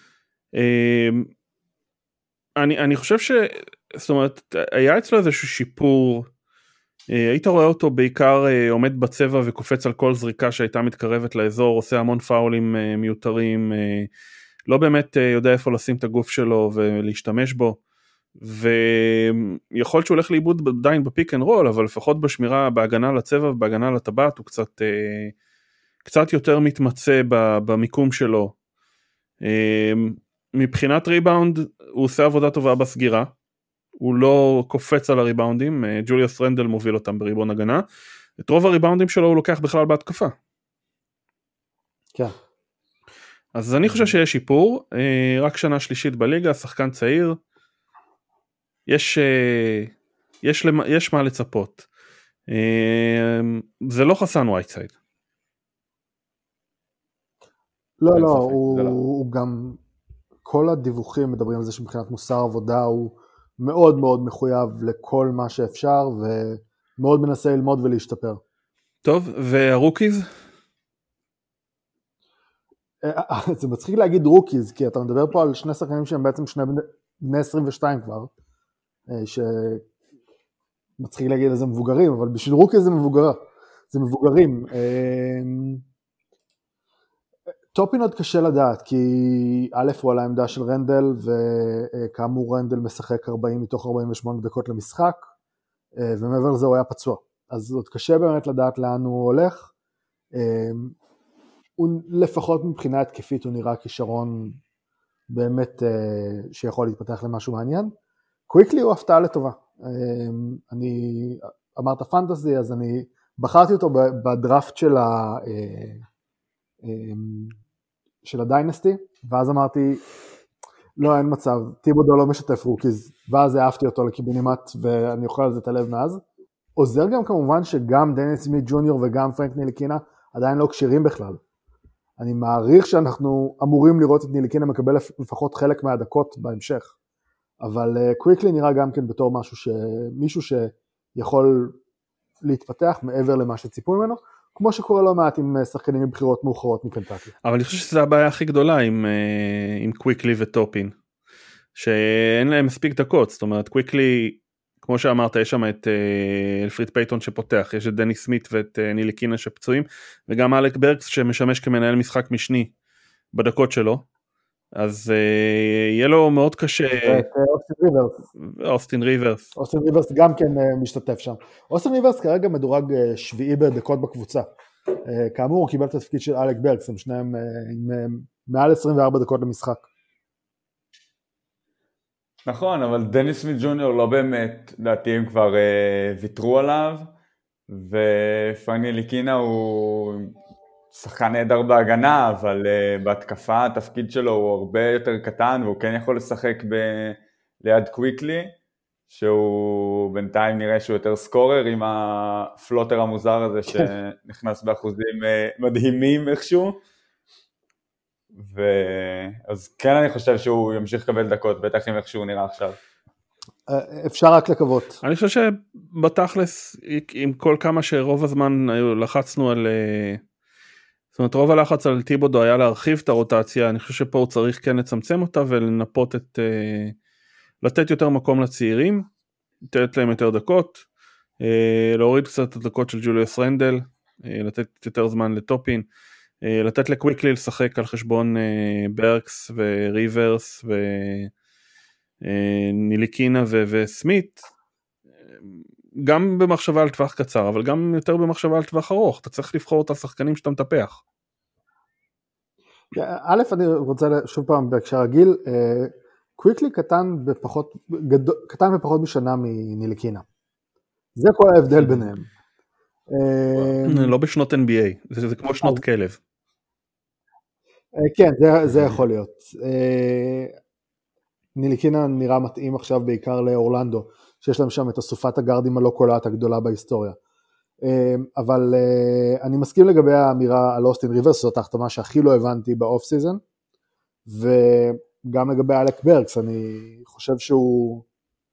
Speaker 1: אני חושב זאת אומרת, היה אצלו איזשהו שיפור, היית רואה אותו בעיקר עומד בצבע וקופץ על כל זריקה שהייתה מתקרבת לאזור, עושה המון פאולים מיותרים, לא באמת יודע איפה לשים את הגוף שלו ולהשתמש בו, ויכול להיות שהוא הולך לאיבוד עדיין בפיק אנד רול, אבל לפחות בשמירה, בהגנה לצבע ובהגנה לטבעת, הוא קצת יותר מתמצא במיקום שלו. מבחינת ריבאונד, הוא עושה עבודה טובה בסגירה, הוא לא קופץ על הריבאונדים, ג'וליוס רנדל מוביל אותם בריבון הגנה, את רוב הריבאונדים שלו הוא לוקח בכלל בהתקפה.
Speaker 2: כן.
Speaker 1: אז אני חושב שיש שיפור, רק שנה שלישית בליגה, שחקן צעיר, יש מה לצפות. זה לא חסן וייטסייד.
Speaker 2: לא, הוא גם, כל הדיווחים מדברים על זה שמבחינת מוסר עבודה הוא מאוד מאוד מחויב לכל מה שאפשר, ומאוד מנסה ללמוד ולהשתפר.
Speaker 1: טוב, והרוקיז?
Speaker 2: זה מצחיק להגיד רוקיז, כי אתה מדבר פה על שני שחקנים שהם בעצם בני 22 כבר, שמצחיק להגיד איזה מבוגרים, אבל בשביל רוקיז זה מבוגרים. טופין עוד קשה לדעת, כי א' הוא על העמדה של רנדל, וכאמור רנדל משחק 40 מתוך 48 דקות למשחק, ומעבר לזה הוא היה פצוע. אז עוד קשה באמת לדעת לאן הוא הולך. הוא לפחות מבחינה התקפית הוא נראה כישרון באמת שיכול להתפתח למשהו מעניין. קוויקלי הוא הפתעה לטובה. אני אמרת פנטזי, אז אני בחרתי אותו בדראפט של הדיינסטי, ואז אמרתי, לא, אין מצב, טיבודו לא משתף רוקיז, ואז העפתי אותו לקיבינימט, ואני אוכל על זה את הלב מאז. עוזר גם כמובן שגם דניס סמית ג'וניור וגם פרנק ניליקינה עדיין לא קשירים בכלל. אני מעריך שאנחנו אמורים לראות את ניליקינה מקבל לפחות חלק מהדקות בהמשך, אבל קוויקלי נראה גם כן בתור מישהו שיכול להתפתח מעבר למה שציפו ממנו, כמו שקורה לא מעט עם שחקנים מבחירות מאוחרות מקנטקי.
Speaker 1: אבל אני חושב שזו הבעיה הכי גדולה עם קוויקלי וטופין, שאין להם מספיק דקות, זאת אומרת קוויקלי, כמו שאמרת, יש שם את אלפריד פייטון שפותח, יש את דני סמית ואת ניליקינה שפצועים, וגם אלק ברקס שמשמש כמנהל משחק משני בדקות שלו, אז יהיה לו מאוד קשה.
Speaker 2: ואת
Speaker 1: אוסטין ריברס.
Speaker 2: אוסטין ריברס גם כן משתתף שם. אוסטין ריברס כרגע מדורג 7 בדקות בקבוצה. כאמור הוא קיבל את התפקיד של אלק ברקס, הם שניהם עם מעל 24 דקות למשחק.
Speaker 3: נכון, אבל דניס סמית ג'וניור לא באמת, לדעתי הם כבר ויתרו עליו, ופרנק ניליקינה הוא שחקן נהדר בהגנה, אבל בהתקפה התפקיד שלו הוא הרבה יותר קטן, והוא כן יכול לשחק ליד קוויקלי, שהוא בינתיים נראה שהוא יותר סקורר, עם הפלוטר המוזר הזה שנכנס באחוזים מדהימים איכשהו, אז כן אני חושב שהוא ימשיך לקבל דקות, בטח עם איך שהוא נראה עכשיו.
Speaker 2: אפשר רק לקוות.
Speaker 1: אני חושב שבתכלס, עם כל כמה שרוב הזמן לחצנו על, זאת אומרת רוב הלחץ על טיבודו היה להרחיב את הרוטציה, אני חושב שפה הוא צריך כן לצמצם אותה ולנפות לתת יותר מקום לצעירים, לתת להם יותר דקות, להוריד קצת את הדקות של ג'וליוס רנדל, לתת יותר זמן לטופין, לתת לקוויקלי לשחק על חשבון ברקס וריברס ניליקינה וסמית, גם במחשבה על טווח קצר, אבל גם יותר במחשבה על טווח ארוך, אתה צריך לבחור את השחקנים שאתה מטפח.
Speaker 2: א', אני רוצה שוב פעם בהקשר הגיל, קוויקלי קטן בפחות משנה מניליקינה. זה כל ההבדל ביניהם.
Speaker 1: לא בשנות NBA, זה כמו שנות כלב.
Speaker 2: כן, זה יכול להיות. ניליקינה נראה מתאים עכשיו בעיקר לאורלנדו, שיש להם שם את אסופת הגארדים הלא קולעת הגדולה בהיסטוריה. אבל אני מסכים לגבי האמירה על אוסטין ריברס, זאת ההחתמה שהכי לא הבנתי באוף סיזן, וגם לגבי אלק ברקס, אני חושב שהוא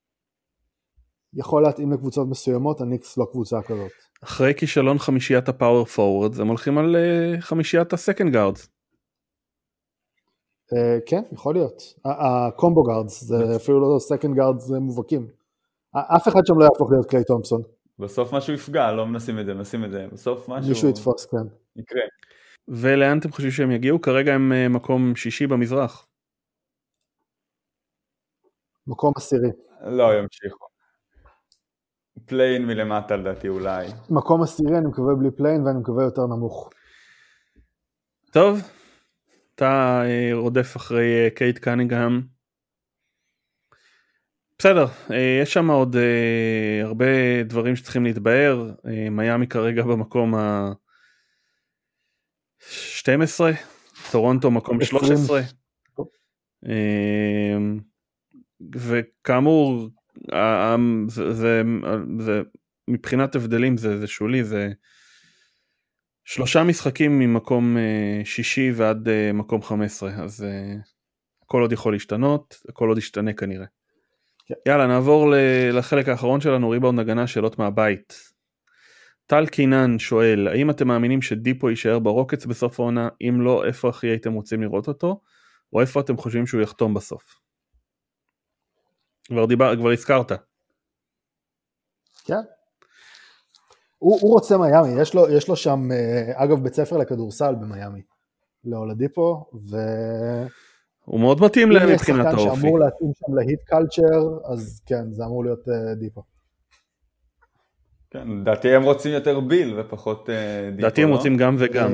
Speaker 2: יכול להתאים לקבוצות מסוימות, הניקס לא קבוצה כזאת.
Speaker 1: אחרי כישלון חמישיית הפאוור פורוורד, הם הולכים על חמישיית הסקנד גארדס.
Speaker 2: כן, יכול להיות. הקומבו גארדס, זה אפילו לא סקנד גארדס, זה מובהקים. אף אחד שם לא יהפוך להיות קליי תומפסון.
Speaker 3: בסוף משהו יפגע, לא מנסים את זה, בסוף משהו...
Speaker 2: מישהו יתפוס, כן.
Speaker 3: יקרה.
Speaker 1: ולאן אתם חושבים שהם יגיעו? כרגע הם מקום שישי במזרח.
Speaker 2: מקום עשירי.
Speaker 3: לא, ימשיכו. פליין מלמטה לדעתי אולי.
Speaker 2: מקום עשירי, אני מקווה בלי פליין, ואני מקווה יותר נמוך.
Speaker 1: טוב, אתה רודף אחרי קייט קנינגהאם. בסדר, יש שם עוד הרבה דברים שצריכים להתבהר. מיאמי כרגע במקום ה-12, טורונטו מקום 13. וכאמור, זה מבחינת הבדלים זה שולי, זה 3 משחקים ממקום שישי ועד מקום 15, אז הכל עוד יכול להשתנות, הכל עוד ישתנה כנראה. יאללה, נעבור לחלק האחרון שלנו, ריבאונד הגנה, שאלות מהבית. טל קינן שואל, האם אתם מאמינים שדיפו יישאר ברוקץ בסוף העונה? אם לא, איפה הכי הייתם רוצים לראות אותו? או איפה אתם חושבים שהוא יחתום בסוף? כבר הזכרת.
Speaker 2: כן. הוא רוצה מיאמי, יש לו שם, אגב, בית ספר לכדורסל במיימי, לאולדיפו,
Speaker 1: הוא מאוד מתאים להם מבחינת האופי.
Speaker 2: אם יש שחקן שאמור להתאים שם להיט קלצ'ר, אז כן, זה אמור להיות דיפו.
Speaker 3: כן, לדעתי הם רוצים יותר ביל ופחות דיפו.
Speaker 1: לדעתי הם רוצים גם וגם.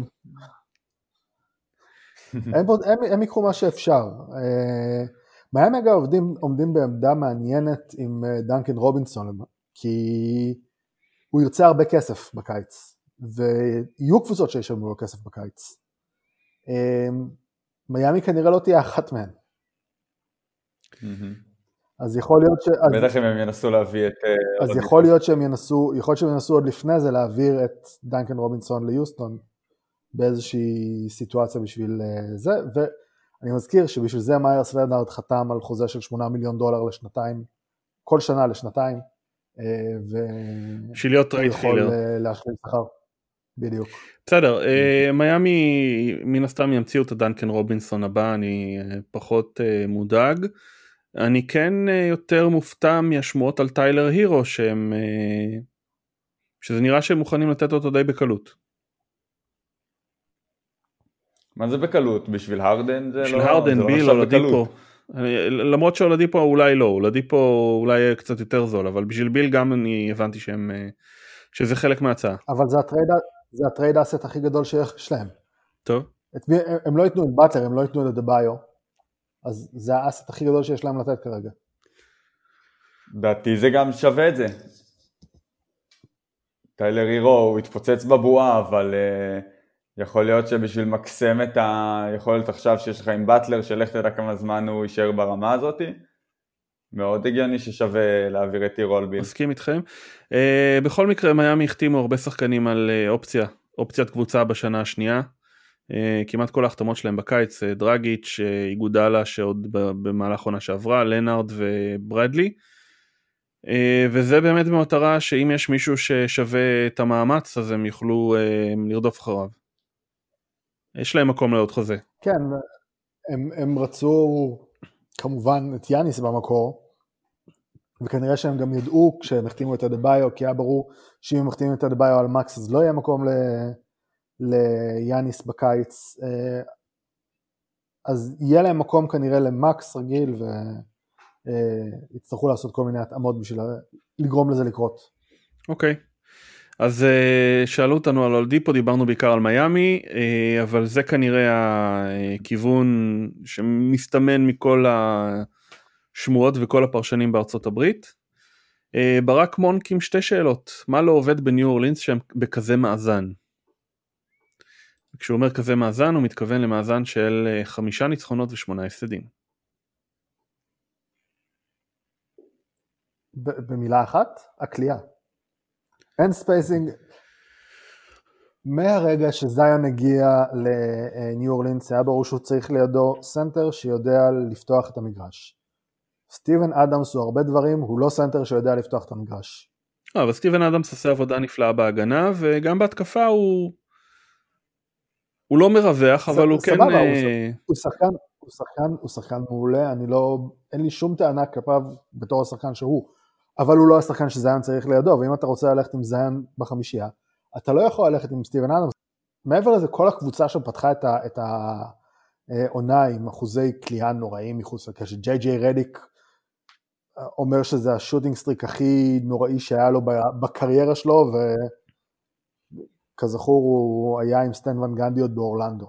Speaker 2: הם יקחו מה שאפשר. מיאמי אגב עומדים בעמדה מעניינת עם דנקן רובינסון, כי הוא ירצה הרבה כסף בקיץ, ויהיו קבוצות שישלמו לו כסף בקיץ. מיאמי כנראה לא תהיה אחת מהן. אז יכול להיות
Speaker 3: בטח אם הם ינסו להביא את...
Speaker 2: אז יכול להיות שהם ינסו עוד לפני זה להעביר את דנקן רובינסון ליוסטון, באיזושהי סיטואציה בשביל זה, ואני מזכיר שבשביל זה מיירס לנארד חתם על חוזה של $8 מיליון לשנתיים, כל שנה לשנתיים,
Speaker 1: בשביל להיות טרייד פילר.
Speaker 2: להשלים שכר. בדיוק.
Speaker 1: בסדר, מיאמי מן הסתם ימציאו את הדנקן רובינסון הבא, אני פחות מודאג. אני כן יותר מופתע מהשמועות על טיילר הירו, שזה נראה שהם מוכנים לתת אותו די בקלות.
Speaker 3: מה זה בקלות? בשביל הרדן?
Speaker 1: בשביל הרדן, ביל, אולדיפו. למרות שאולדיפו אולי לא, אולדיפו אולי קצת יותר זול, אבל בשביל ביל גם אני הבנתי שזה חלק מההצעה.
Speaker 2: אבל זה הטרייד האסט הכי גדול שיש להם.
Speaker 1: טוב.
Speaker 2: הם לא ייתנו את באטלר, הם לא ייתנו את דבאיו, אז זה האסט הכי גדול שיש להם לתת כרגע.
Speaker 3: דעתי זה גם שווה את זה. טיילר הירו הוא התפוצץ בבועה, אבל יכול להיות שבשביל מקסם את היכולת עכשיו שיש לך עם באטלר, שלך תדע כמה זמן הוא יישאר ברמה הזאת, מאוד הגיוני ששווה להעביר את הירו על ביל.
Speaker 1: מסכים איתכם. בכל מקרה, מיאמי החתימו הרבה שחקנים על אופציית קבוצה בשנה השנייה, כמעט כל ההחתמות שלהם בקיץ, דרגיץ', איגודלה שעוד במהלך עונה שעברה, לנארד וברדלי, וזה באמת במטרה שאם יש מישהו ששווה את המאמץ, אז הם יוכלו לרדוף אחריו. יש להם מקום לעוד חוזה.
Speaker 2: כן, הם רצו כמובן את יאניס במקור, וכנראה שהם גם ידעו כשהם החתימו את אדבאיו, כי היה ברור שאם הם החתימו את אדבאיו על מקס, אז לא יהיה מקום ליאניס בקיץ, אז יהיה להם מקום כנראה למקס רגיל, יצטרכו לעשות כל מיני התאמות בשביל לגרום לזה לקרות.
Speaker 1: אוקיי. אז שאלו אותנו על אולדיפו, דיברנו בעיקר על מיימי, אבל זה כנראה הכיוון שמסתמן מכל השמועות וכל הפרשנים בארצות הברית. ברק מונק עם שתי שאלות, מה לא עובד בניו אורלינס שהם בכזה מאזן? כשהוא אומר כזה מאזן הוא מתכוון למאזן של 5 ניצחונות ו8 הפסדים.
Speaker 2: במילה אחת, הקליעה. אין ספייסינג, מהרגע שזיון הגיע לניו אורלינס, היה ברור שהוא צריך לידו סנטר שיודע לפתוח את המגרש. סטיבן אדמס הוא הרבה דברים, הוא לא סנטר שיודע לפתוח את המגרש.
Speaker 1: אבל סטיבן אדמס עושה עבודה נפלאה בהגנה, וגם בהתקפה הוא לא מרווח, אבל הוא כן...
Speaker 2: הוא שחקן מעולה, אין לי שום טענה כלפיו בתור השחקן שהוא, אבל הוא לא השחקן שזיון צריך לידו, ואם אתה רוצה ללכת עם זיון בחמישייה, אתה לא יכול ללכת עם סטיבן אדמס. מעבר לזה, כל הקבוצה שפתחה את העונה עם אחוזי קליעה נוראים מחוץ לקשת, ג'יי ג'יי רדיק אומר שזה השוטינג סטריק הכי נוראי שהיה לו בקריירה שלו, וכזכור הוא היה עם סטן ון גנדי עוד באורלנדו.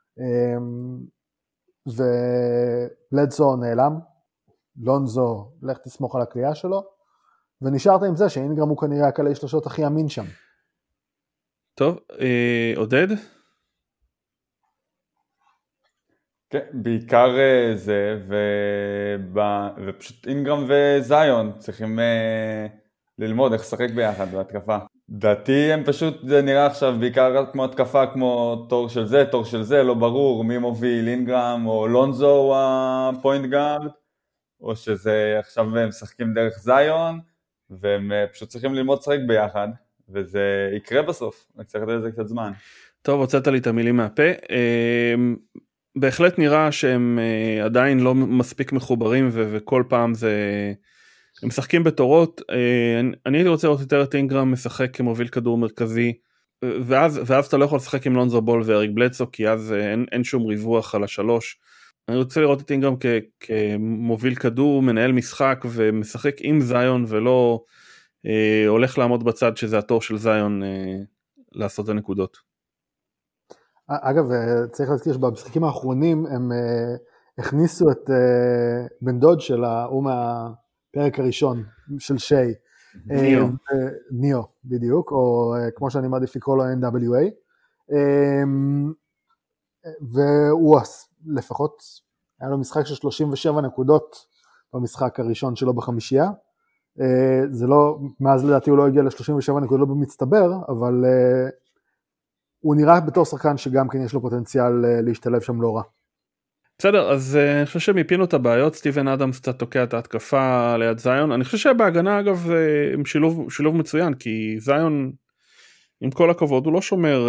Speaker 2: ובלדסו נעלם, לונזו לך תסמוך על הקליעה שלו, ונשארת עם זה שאינגרם הוא כנראה הקלי שלושות הכי אמין שם.
Speaker 1: טוב, עודד?
Speaker 3: כן, בעיקר זה, ופשוט אינגרם וזיון צריכים ללמוד איך לשחק ביחד בהתקפה. דעתי הם פשוט, זה נראה עכשיו בעיקר כמו התקפה, כמו תור של זה, לא ברור מי מוביל, אינגרם או לונזו הוא הפוינט גארד, או שזה עכשיו הם משחקים דרך זיון, והם פשוט צריכים ללמוד לשחק ביחד, וזה יקרה בסוף, אני צריך לתת לזה קצת זמן.
Speaker 1: טוב, הוצאת לי את המילים מהפה. בהחלט נראה שהם עדיין לא מספיק מחוברים, וכל פעם הם משחקים בתורות. אני הייתי רוצה לראות יותר את אינגרם משחק כמוביל כדור מרכזי, ואז אתה לא יכול לשחק עם לונזו בול ואריק בלדסו, כי אז אין שום ריווח על השלוש. אני רוצה לראות את אינגרם כמוביל כדור, מנהל משחק ומשחק עם זיון, ולא הולך לעמוד בצד שזה התור של זיון לעשות את הנקודות.
Speaker 2: אגב, צריך להזכיר שבמשחקים האחרונים הם הכניסו את בן דוד של הוא מהפרק הראשון של שי. ניאו, בדיוק, או כמו שאני מעדיף לקרוא לו NWA. והוא לפחות, היה לו משחק של 37 נקודות במשחק הראשון שלו בחמישייה. זה לא, מאז לדעתי הוא לא הגיע ל-37 נקודות במצטבר, אבל הוא נראה בתור שחקן שגם כן יש לו פוטנציאל להשתלב שם לא רע.
Speaker 1: בסדר, אז אני חושב שמיפינו את הבעיות, סטיבן אדמס קצת תוקע את ההתקפה ליד זיון, אני חושב שבהגנה אגב הם שילוב מצוין, כי זיון עם כל הכבוד הוא לא שומר,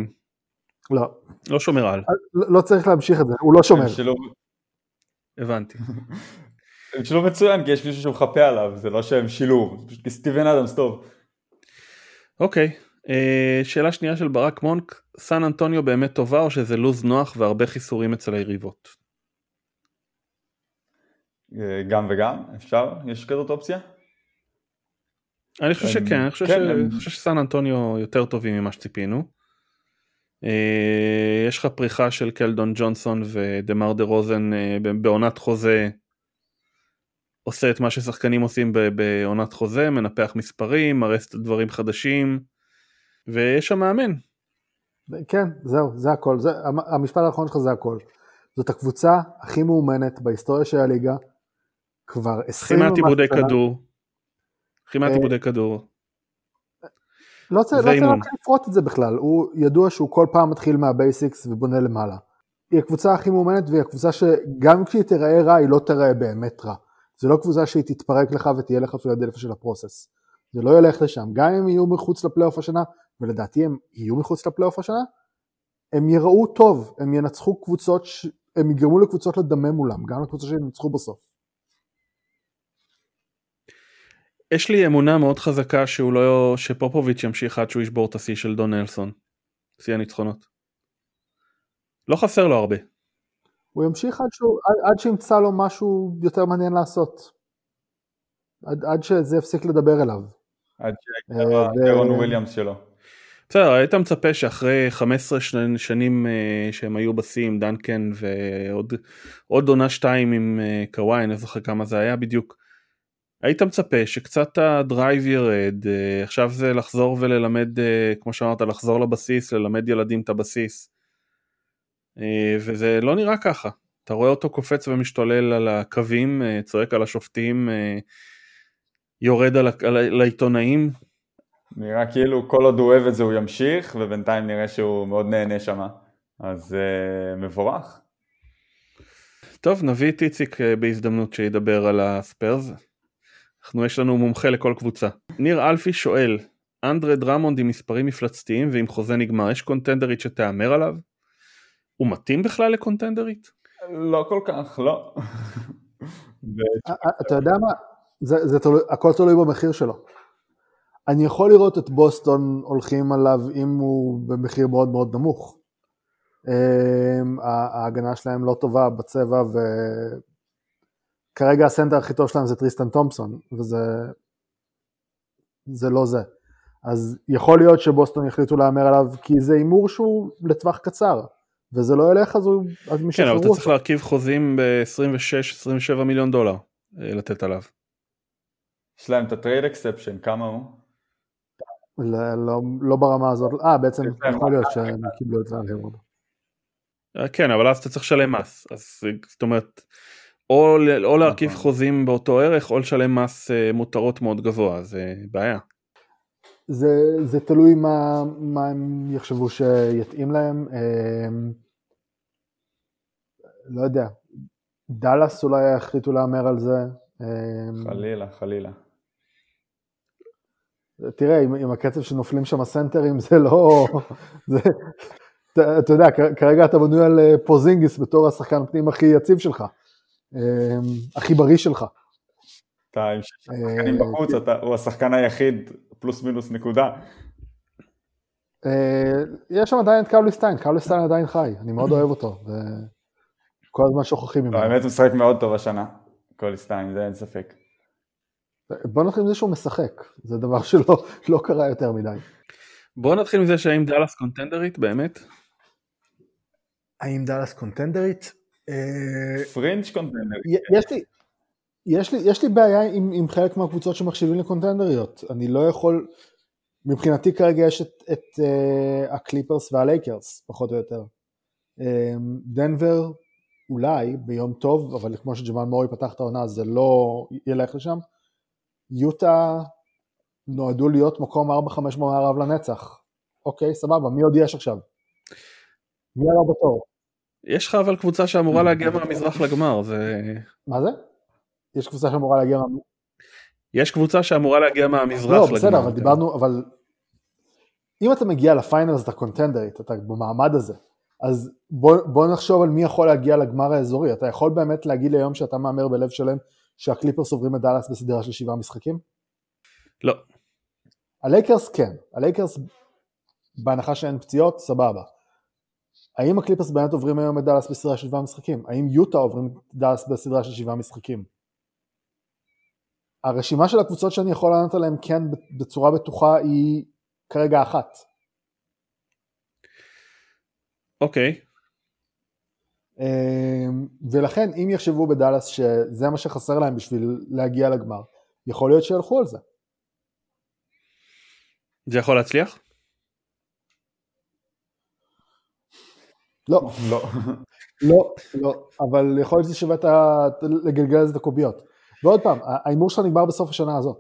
Speaker 1: לא שומר על.
Speaker 2: לא צריך להמשיך את זה, הוא לא שומר.
Speaker 1: הבנתי.
Speaker 3: הם שילוב מצוין, כי יש מישהו שמחפה עליו, זה לא שהם שילוב, כי סטיבן אדמס טוב.
Speaker 1: אוקיי. שאלה שנייה של ברק מונק, סן אנטוניו באמת טובה או שזה לוז נוח והרבה חיסורים אצל היריבות?
Speaker 3: גם וגם, אפשר? יש כזאת אופציה?
Speaker 1: אני חושב שכן, אני חושב שסן אנטוניו יותר טובים ממה שציפינו. יש לך פריחה של קלדון ג'ונסון ודמר דה רוזן בעונת חוזה, עושה את מה ששחקנים עושים בעונת חוזה, מנפח מספרים, מרס דברים חדשים, ויש שם מאמן.
Speaker 2: כן, זהו, זה הכל. המשפט האחרון שלך זה הכל. זאת הקבוצה הכי מאומנת בהיסטוריה של הליגה, כבר 20
Speaker 1: חימת עיבודי כדור.
Speaker 2: לא צריך לפרוט את זה בכלל, הוא ידוע שהוא כל פעם מתחיל מהבייסיקס ובונה למעלה. היא הקבוצה הכי מאומנת, והיא הקבוצה שגם כשהיא תראה רע, היא לא תראה באמת רע. זה לא קבוצה שהיא תתפרק לך ותהיה לך פילדלפיה של הפרוסס. זה לא ילך לשם. גם אם יהיו מחוץ לפלייאוף השנה, ולדעתי הם יהיו מחוץ לפלייאוף השנה, הם יראו טוב, הם ינצחו קבוצות, הם יגרמו לקבוצות לדמם מולם, גם לקבוצות שינצחו בסוף.
Speaker 1: יש לי אמונה מאוד חזקה שפופוביץ' ימשיך עד שהוא ישבור את השיא של דון נלסון, שיא הניצחונות. לא חסר לו הרבה.
Speaker 2: הוא ימשיך עד שימצא לו משהו יותר מעניין לעשות. עד שזה יפסיק לדבר אליו.
Speaker 3: עד שיגיע רון וויליאמס שלו.
Speaker 1: בסדר, היית מצפה שאחרי 15 שנים שהם היו בסים, דנקן ועוד עונה 2 עם קוואי, אני זוכר כמה זה היה בדיוק, היית מצפה שקצת הדרייב ירד, עכשיו זה לחזור וללמד, כמו שאמרת, לחזור לבסיס, ללמד ילדים את הבסיס, וזה לא נראה ככה. אתה רואה אותו קופץ ומשתולל על הקווים, צועק על השופטים, יורד על העיתונאים.
Speaker 3: נראה כאילו כל עוד הוא אוהב את זה הוא ימשיך, ובינתיים נראה שהוא מאוד נהנה שמה. אז מבורך.
Speaker 1: טוב, נביא את איציק בהזדמנות שידבר על הספרס. יש לנו מומחה לכל קבוצה. ניר אלפי שואל, אנדרה דרמונד עם מספרים מפלצתיים ועם חוזה נגמר, יש קונטנדרית שתאמר עליו? הוא מתאים בכלל לקונטנדרית?
Speaker 3: לא כל כך, לא.
Speaker 2: אתה יודע מה? הכל תלוי במחיר שלו. אני יכול לראות את בוסטון הולכים עליו אם הוא במחיר מאוד מאוד נמוך. ההגנה שלהם לא טובה בצבע, וכרגע הסנטר הכי טוב שלהם זה טריסטן תומפסון, וזה לא זה. אז יכול להיות שבוסטון יחליטו לאמר עליו, כי זה אימור שהוא לטווח קצר, וזה לא ילך, אז מי
Speaker 1: כן, אבל אתה צריך להרכיב חוזים ב-26-27 מיליון דולר לתת עליו.
Speaker 3: יש להם את הטרייד אקספשן, כמה הוא?
Speaker 2: לא ברמה הזאת, בעצם יכול להיות שהם קיבלו את זה על הרורד.
Speaker 1: כן, אבל אז אתה צריך לשלם מס, אז זאת אומרת, או להרכיב חוזים באותו ערך, או לשלם מס מותרות מאוד גבוה, זה בעיה.
Speaker 2: זה תלוי מה הם יחשבו שיתאים להם, לא יודע, דלס אולי החליטו לאמר על זה.
Speaker 3: חלילה.
Speaker 2: תראה, עם הקצב שנופלים שם הסנטרים, זה לא... אתה יודע, כרגע אתה בנוי על פוזינגיס בתור השחקן הפנים הכי יציב שלך, הכי בריא שלך.
Speaker 3: אתה עם שחקנים בחוץ, הוא השחקן היחיד פלוס מינוס נקודה.
Speaker 2: יש שם עדיין את קאוליסטיין עדיין חי, אני מאוד אוהב אותו, וכל הזמן שוכחים ממנו.
Speaker 3: האמת הוא משחק מאוד טוב השנה, קאוליסטיין, זה אין ספק.
Speaker 2: בוא נתחיל מזה שהוא משחק, זה דבר שלא קרה יותר מדי.
Speaker 1: בוא נתחיל מזה שהאם דלס קונטנדרית באמת?
Speaker 2: האם דלס קונטנדרית?
Speaker 3: פרינג' קונטנדרית.
Speaker 2: יש לי בעיה עם חלק מהקבוצות שמחשיבים לקונטנדריות. אני לא יכול, מבחינתי כרגע יש את הקליפרס והלייקרס, פחות או יותר. דנבר אולי ביום טוב, אבל כמו שג'מאל מורי פתח את העונה, זה לא ילך לשם. יוטה נועדו להיות מקום 4-5 במערב לנצח. אוקיי, סבבה, מי עוד יש עכשיו? מי עלה בתור?
Speaker 1: יש לך אבל קבוצה שאמורה להגיע מהמזרח לגמר, זה...
Speaker 2: מה זה? יש קבוצה שאמורה להגיע מהמזרח?
Speaker 1: יש קבוצה שאמורה להגיע מהמזרח לגמר.
Speaker 2: לא, בסדר, אבל דיברנו, אבל... אם אתה מגיע לפיינלס, אתה קונטנדרית, אתה במעמד הזה, אז בוא נחשוב על מי יכול להגיע לגמר האזורי. אתה יכול באמת להגיד ליום שאתה מאמר בלב שלם, שהקליפרס עוברים את דלס בסדרה של 7 משחקים?
Speaker 1: לא.
Speaker 2: הלייקרס כן. הלייקרס, בהנחה שאין פציעות, סבבה. האם הקליפרס באמת עוברים היום את דלס בסדרה של 7 משחקים? האם יוטה עוברים את דלס בסדרה של 7 משחקים? הרשימה של הקבוצות שאני יכול לענות עליהן כן בצורה בטוחה היא כרגע אחת.
Speaker 1: אוקיי.
Speaker 2: ולכן אם יחשבו בדלס שזה מה שחסר להם בשביל להגיע לגמר, יכול להיות שילכו על זה.
Speaker 1: זה יכול להצליח?
Speaker 2: לא. לא, אבל יכול להיות שזה שווה לגלגל את הקוביות. ועוד פעם, האימור שלך נגמר בסוף השנה הזאת.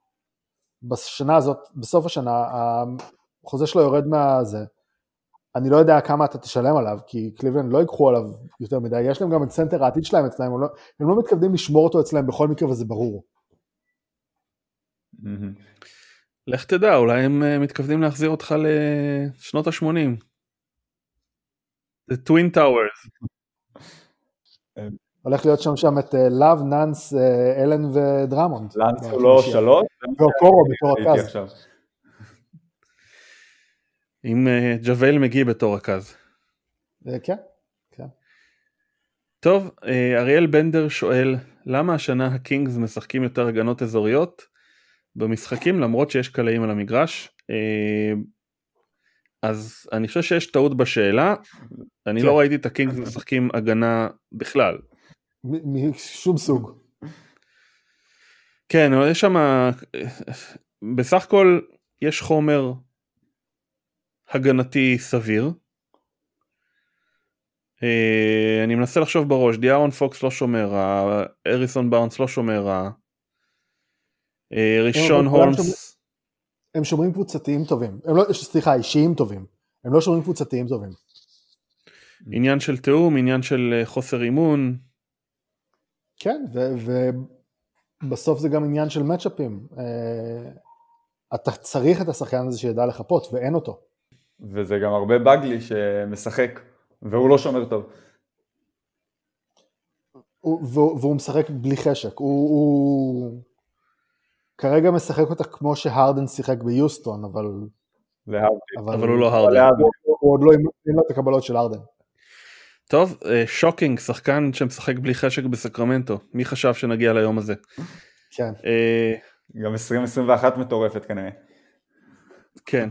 Speaker 2: בסוף השנה, החוזה שלו יורד מהזה. אני לא יודע כמה אתה תשלם עליו, כי קליבלנד לא ייקחו עליו יותר מדי. יש להם גם את סנטר העתיד שלהם אצלהם, הם לא מתכוונים לשמור אותו אצלהם בכל מקרה, וזה ברור.
Speaker 1: לך תדע, אולי הם מתכוונים להחזיר אותך לשנות ה-80. The Twin Towers.
Speaker 2: הולך להיות שם את לאב, נאנס, אלן ודרמונד.
Speaker 3: לאנס הוא לא 3.
Speaker 2: ואוקורו בתור הקז.
Speaker 1: עם ג'וויל מגי בתור הקז.
Speaker 2: כן, כן.
Speaker 1: טוב, אריאל בנדר שואל, למה השנה הקינגס משחקים יותר הגנות אזוריות במשחקים למרות שיש קלעים על המגרש? אז אני חושב שיש טעות בשאלה, אני לא ראיתי את הקינגס משחקים הגנה בכלל.
Speaker 2: משום סוג.
Speaker 1: כן, יש שם, בסך הכל יש חומר הגנתי סביר. אני מנסה לחשוב בראש, דיארון פוקס לא שומר, אריסון בארנס לא שומר, ראשון הולמס.
Speaker 2: הם שומרים קבוצתיים טובים, סליחה, אישיים טובים, הם לא שומרים קבוצתיים טובים.
Speaker 1: עניין של תאום, עניין של חוסר אימון.
Speaker 2: כן, ובסוף זה גם עניין של מצ'אפים. אתה צריך את השחקן הזה שידע לחפות, ואין אותו.
Speaker 3: וזה גם הרבה בגלי שמשחק, והוא לא שומר טוב.
Speaker 2: והוא משחק בלי חשק, הוא כרגע משחק אותה כמו שהרדן שיחק ביוסטון, אבל
Speaker 1: הוא לא הרדן.
Speaker 2: הוא עוד לא אין לו את הקבלות של הרדן.
Speaker 1: טוב, שוקינג, שחקן שמשחק בלי חשק בסקרמנטו, מי חשב שנגיע ליום הזה?
Speaker 2: כן.
Speaker 3: גם 2021 מטורפת כנראה.
Speaker 1: כן.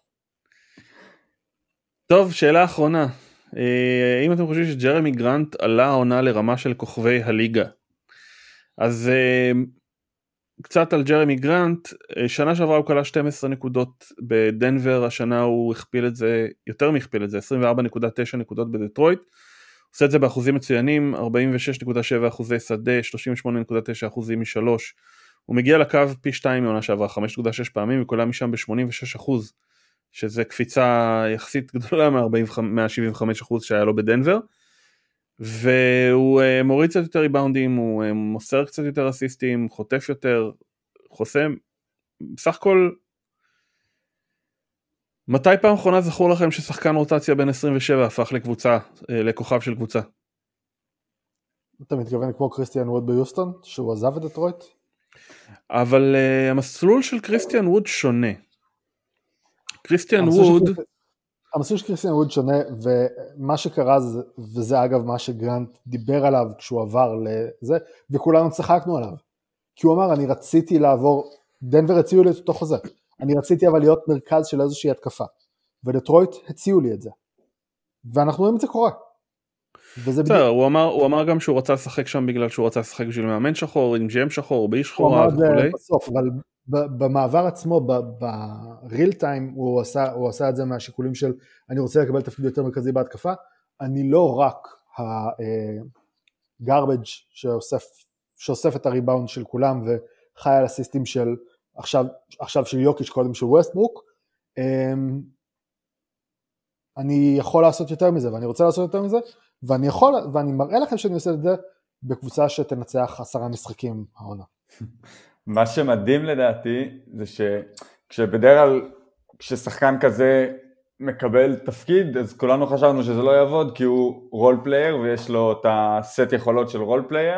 Speaker 1: טוב, שאלה אחרונה, האם אתם חושבים שג'רמי גרנט עלה העונה לרמה של כוכבי הליגה? אז קצת על ג'רמי גרנט, שנה שעברה הוא קלה 12 נקודות בדנבר, השנה הוא הכפיל את זה, יותר מכפיל את זה, 24.9 נקודות בדטרויט, עושה את זה באחוזים מצוינים, 46.7 אחוזי שדה, 38.9 אחוזים משלוש, הוא מגיע לקו פי 2 מעונה שעברה, 5.6 פעמים, וקולה משם ב-86 אחוז, שזה קפיצה יחסית גדולה מה-75% שהיה לו בדנבר, והוא מוריד קצת יותר ריבאונדים, הוא מוסר קצת יותר אסיסטים, חוטף יותר, חוסם, בסך הכל, מתי פעם אחרונה זכור לכם ששחקן רוטציה בין 27 הפך לקבוצה, לכוכב של קבוצה?
Speaker 2: אתה מתכוון כמו קריסטיאן ווד ביוסטון, שהוא עזב את דטרויט?
Speaker 1: אבל המסלול של קריסטיאן ווד שונה. קריסטיאן ווד...
Speaker 2: המסלול של קריסטיאן ווד שונה, ומה שקרה, וזה אגב מה שגרנט דיבר עליו כשהוא עבר לזה, וכולנו צחקנו עליו. כי הוא אמר, אני רציתי לעבור, דנבר הציעו לי את אותו חוזה, אני רציתי אבל להיות מרכז של איזושהי התקפה, ודטרויט הציעו לי את זה. ואנחנו רואים את זה קורה.
Speaker 1: בסדר, הוא אמר גם שהוא רצה לשחק שם בגלל שהוא רצה לשחק בשביל מאמן שחור, עם GM שחור, באיש שחורה וכו'.
Speaker 2: הוא אמר את זה בסוף, אבל במעבר עצמו, בריל טיים, הוא עשה את זה מהשיקולים של, אני רוצה לקבל תפקיד יותר מרכזי בהתקפה, אני לא רק הגארבג' שאוסף את הריבאונד של כולם, וחי על הסיסטים של, עכשיו של יוקיץ' קודם של ווסטברוק, אני יכול לעשות יותר מזה, ואני רוצה לעשות יותר מזה, ואני מראה לכם שאני עושה את זה, בקבוצה שתנצח 10 משחקים העונה.
Speaker 3: מה שמדהים לדעתי, זה שכשבדרך כלל, כששחקן כזה מקבל תפקיד, אז כולנו חשבנו שזה לא יעבוד, כי הוא רול פלייר, ויש לו את הסט יכולות של רול פלייר,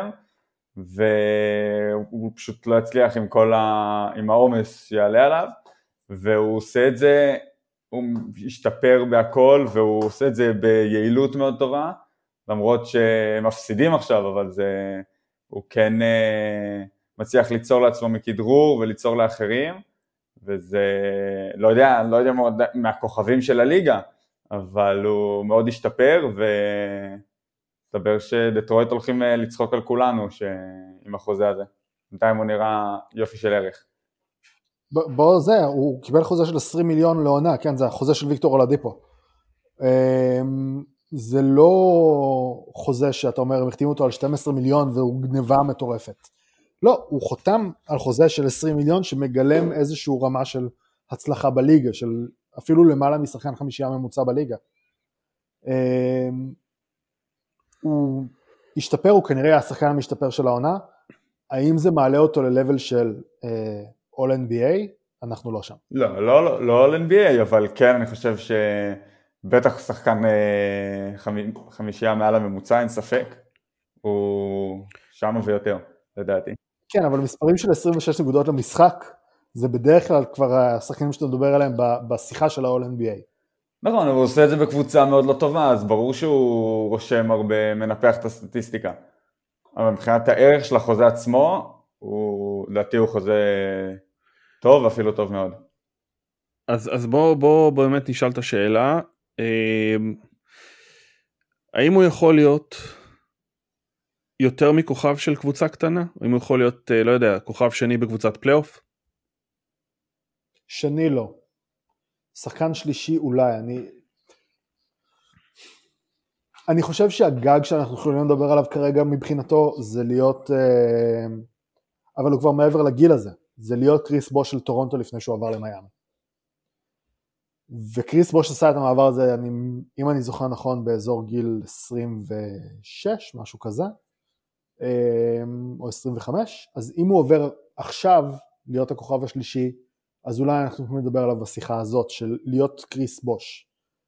Speaker 3: והוא פשוט לא יצליח עם העומס שיעלה עליו, והוא עושה את זה, הוא השתפר בהכל, והוא עושה את זה ביעילות מאוד טובה, למרות שמפסידים עכשיו, אבל הוא כן מצליח ליצור לעצמו מכדרור וליצור לאחרים, וזה, לא יודע מהכוכבים של הליגה, אבל הוא מאוד השתפר, וסבר שדטרויט הולכים לצחוק על כולנו עם החוזה הזה. בינתיים הוא נראה יופי של ערך.
Speaker 2: הוא קיבל חוזה של 20 מיליון לעונה, כן, זה החוזה של ויקטור אולדיפו. זה לא חוזה שאתה אומר, הם החתימו אותו על 12 מיליון והוא גניבה מטורפת. לא, הוא חותם על חוזה של 20 מיליון שמגלם איזשהו רמה של הצלחה בליגה, של אפילו למעלה משחקן 5 ממוצע בליגה. הוא השתפר, הוא כנראה השחקן המשתפר של העונה. האם זה מעלה אותו ללבל של All NBA? אנחנו לא שם.
Speaker 3: לא All NBA, אבל כן, אני חושב שבטח שחקן 5 מעל הממוצע, אין ספק. הוא שם ויותר, לדעתי.
Speaker 2: כן, אבל מספרים של 26 נקודות למשחק, זה בדרך כלל כבר השחקנים שאתה מדבר עליהם בשיחה של ה-All NBA.
Speaker 3: נכון, הוא עושה את זה בקבוצה מאוד לא טובה, אז ברור שהוא רושם הרבה, מנפח את הסטטיסטיקה. אבל מבחינת הערך של החוזה עצמו, לדעתי הוא חוזה טוב, אפילו טוב מאוד.
Speaker 1: אז בוא באמת נשאל את השאלה, האם הוא יכול להיות יותר מכוכב של קבוצה קטנה? האם הוא יכול להיות, לא יודע, כוכב שני בקבוצת פלייאוף?
Speaker 2: שני לא. שחקן שלישי אולי, אני חושב שהגג שאנחנו יכולים לדבר עליו כרגע מבחינתו זה להיות, אבל הוא כבר מעבר לגיל הזה, זה להיות קריס בוש של טורונטו לפני שהוא עבר למיאמי. וקריס בוש עשה את המעבר הזה, אם אני זוכר נכון, באזור גיל 26, משהו כזה, או 25, אז אם הוא עובר עכשיו להיות הכוכב השלישי, אז אולי אנחנו יכולים לדבר עליו בשיחה הזאת, של להיות קריס בוש.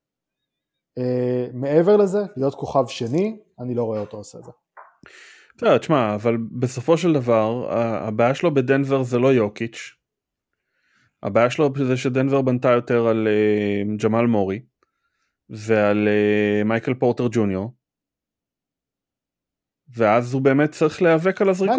Speaker 2: מעבר לזה, להיות כוכב שני, אני לא רואה אותו עושה את זה.
Speaker 1: תשמע, אבל בסופו של דבר, הבעיה שלו בדנבר זה לא יוקיץ', הבעיה שלו זה שדנבר בנתה יותר על ג'מאל מורי, ועל מייקל פורטר ג'וניור, ואז הוא באמת צריך להיאבק על הזריקות.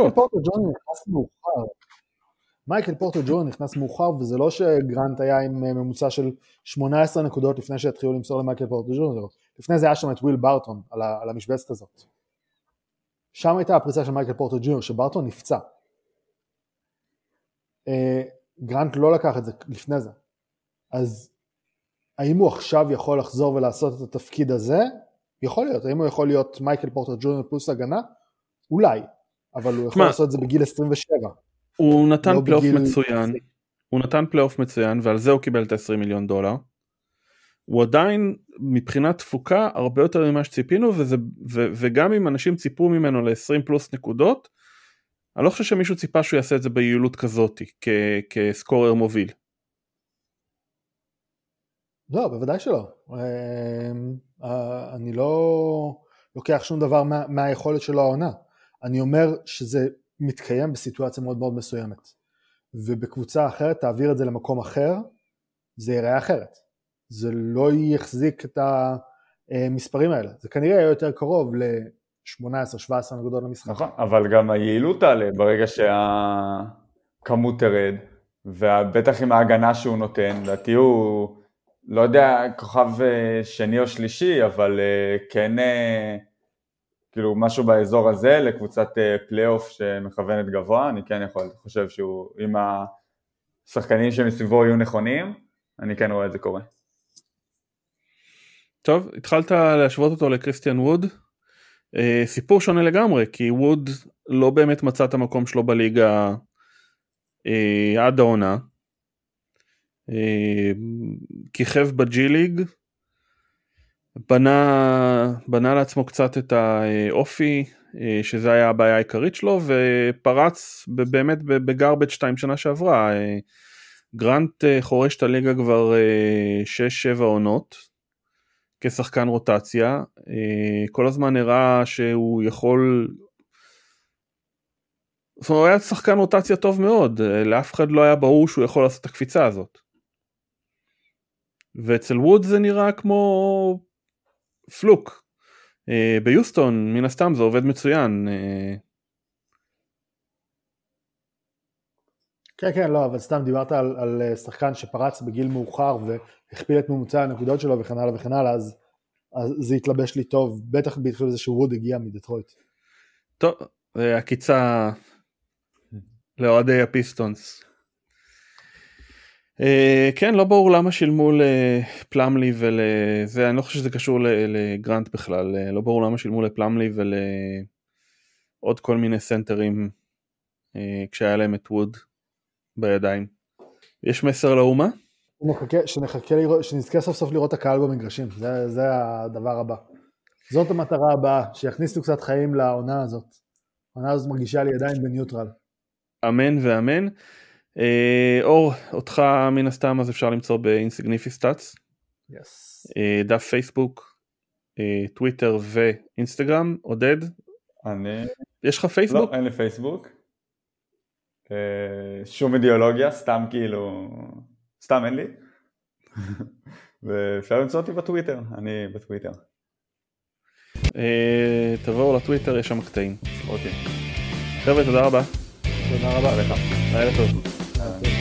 Speaker 2: מייקל פורטר ג'וניור נכנס מאוחר, וזה לא שגרנט היה עם ממוצע של 18 נקודות לפני שהתחילו למסור למייקל פורטר ג'וניור, לפני זה היה שם את וויל ברטון על המשבצת הזאת. שם הייתה הפריצה של מייקל פורטר ג'וניור, שברטון נפצע. גרנט לא לקח את זה לפני זה. אז האם הוא עכשיו יכול לחזור ולעשות את התפקיד הזה? יכול להיות. האם הוא יכול להיות מייקל פורטר ג'וניור פלוס הגנה? אולי. אבל הוא יכול לעשות את זה בגיל 27.
Speaker 1: הוא נתן פלייאוף מצוין. הוא נתן פלייאוף מצוין, ועל זה הוא קיבל את $20 מיליון. הוא עדיין מבחינת תפוקה הרבה יותר ממה שציפינו, וגם אם אנשים ציפו ממנו ל-20 פלוס נקודות, אני לא חושב שמישהו ציפה שהוא יעשה את זה ביעילות כזאת, כסקורר מוביל.
Speaker 2: לא, בוודאי שלא. אני לא לוקח שום דבר מהיכולת שלו העונה. אני אומר שזה מתקיים בסיטואציה מאוד מאוד מסוימת. ובקבוצה אחרת, תעביר את זה למקום אחר, זה יראה אחרת. זה לא יחזיק את המספרים האלה. זה כנראה יהיה יותר קרוב ל-18-17 נקודות למשחק.
Speaker 3: נכון, אבל גם היעילות תעלה ברגע שהכמות תרד, ובטח עם ההגנה שהוא נותן, לדעתי הוא, לא יודע, כוכב שני או שלישי, אבל כן, כאילו משהו באזור הזה, לקבוצת פלייאוף שמכוונת גבוה, אני כן חושב שהוא, אם השחקנים שמסביבו יהיו נכונים, אני כן רואה את זה קורה.
Speaker 1: טוב, התחלת להשוות אותו לקריסטיאן ווד, סיפור שונה לגמרי, כי ווד לא באמת מצא את המקום שלו בליגה עד העונה, כיכב בג'י ליג, בנה לעצמו קצת את האופי, שזה היה הבעיה העיקרית שלו, ופרץ באמת בגרבג' 2 שנה שעברה. גרנט חורש את הליגה כבר 6-7 עונות, כשחקן רוטציה, כל הזמן הראה שהוא יכול, זאת אומרת, הוא היה שחקן רוטציה טוב מאוד, לאף אחד לא היה ברור שהוא יכול לעשות את הקפיצה הזאת. ואצל ווד זה נראה כמו פלוק. ביוסטון, מן הסתם זה עובד מצוין.
Speaker 2: כן, לא, אבל סתם דיברת על שחקן שפרץ בגיל מאוחר והכפיל את ממוצע הנקודות שלו וכן הלאה וכן הלאה, אז זה התלבש לי טוב, בטח בהתחיל לזה שווד הגיע מדטרויט.
Speaker 1: טוב, הקיצה לאוהדי הפיסטונס. כן, לא ברור למה שילמו לפלמלי ולזה, אני לא חושב שזה קשור לגרנט בכלל, לא ברור למה שילמו לפלמלי ולעוד כל מיני סנטרים כשהיה להם את ווד בידיים. יש מסר לאומה?
Speaker 2: שנזכה סוף סוף לראות את הקהל במגרשים, זה הדבר הבא. זאת המטרה הבאה, שיכניסו קצת חיים לעונה הזאת. העונה הזאת מרגישה לי עדיין בניוטרל.
Speaker 1: אמן ואמן. אור, אותך מן הסתם אז אפשר למצוא באינסגניפיסטאטס, דף פייסבוק, טוויטר ואינסטגרם. עודד, יש לך פייסבוק?
Speaker 3: לא, אין לי פייסבוק, שום אידיאולוגיה, סתם כאילו, סתם אין לי. ואפשר למצוא אותי בטוויטר, אני בטוויטר.
Speaker 1: תבואו לטוויטר, יש שם קטעים. חבר'ה, תודה רבה.
Speaker 2: תודה רבה.
Speaker 3: לך.
Speaker 1: לילה טוב.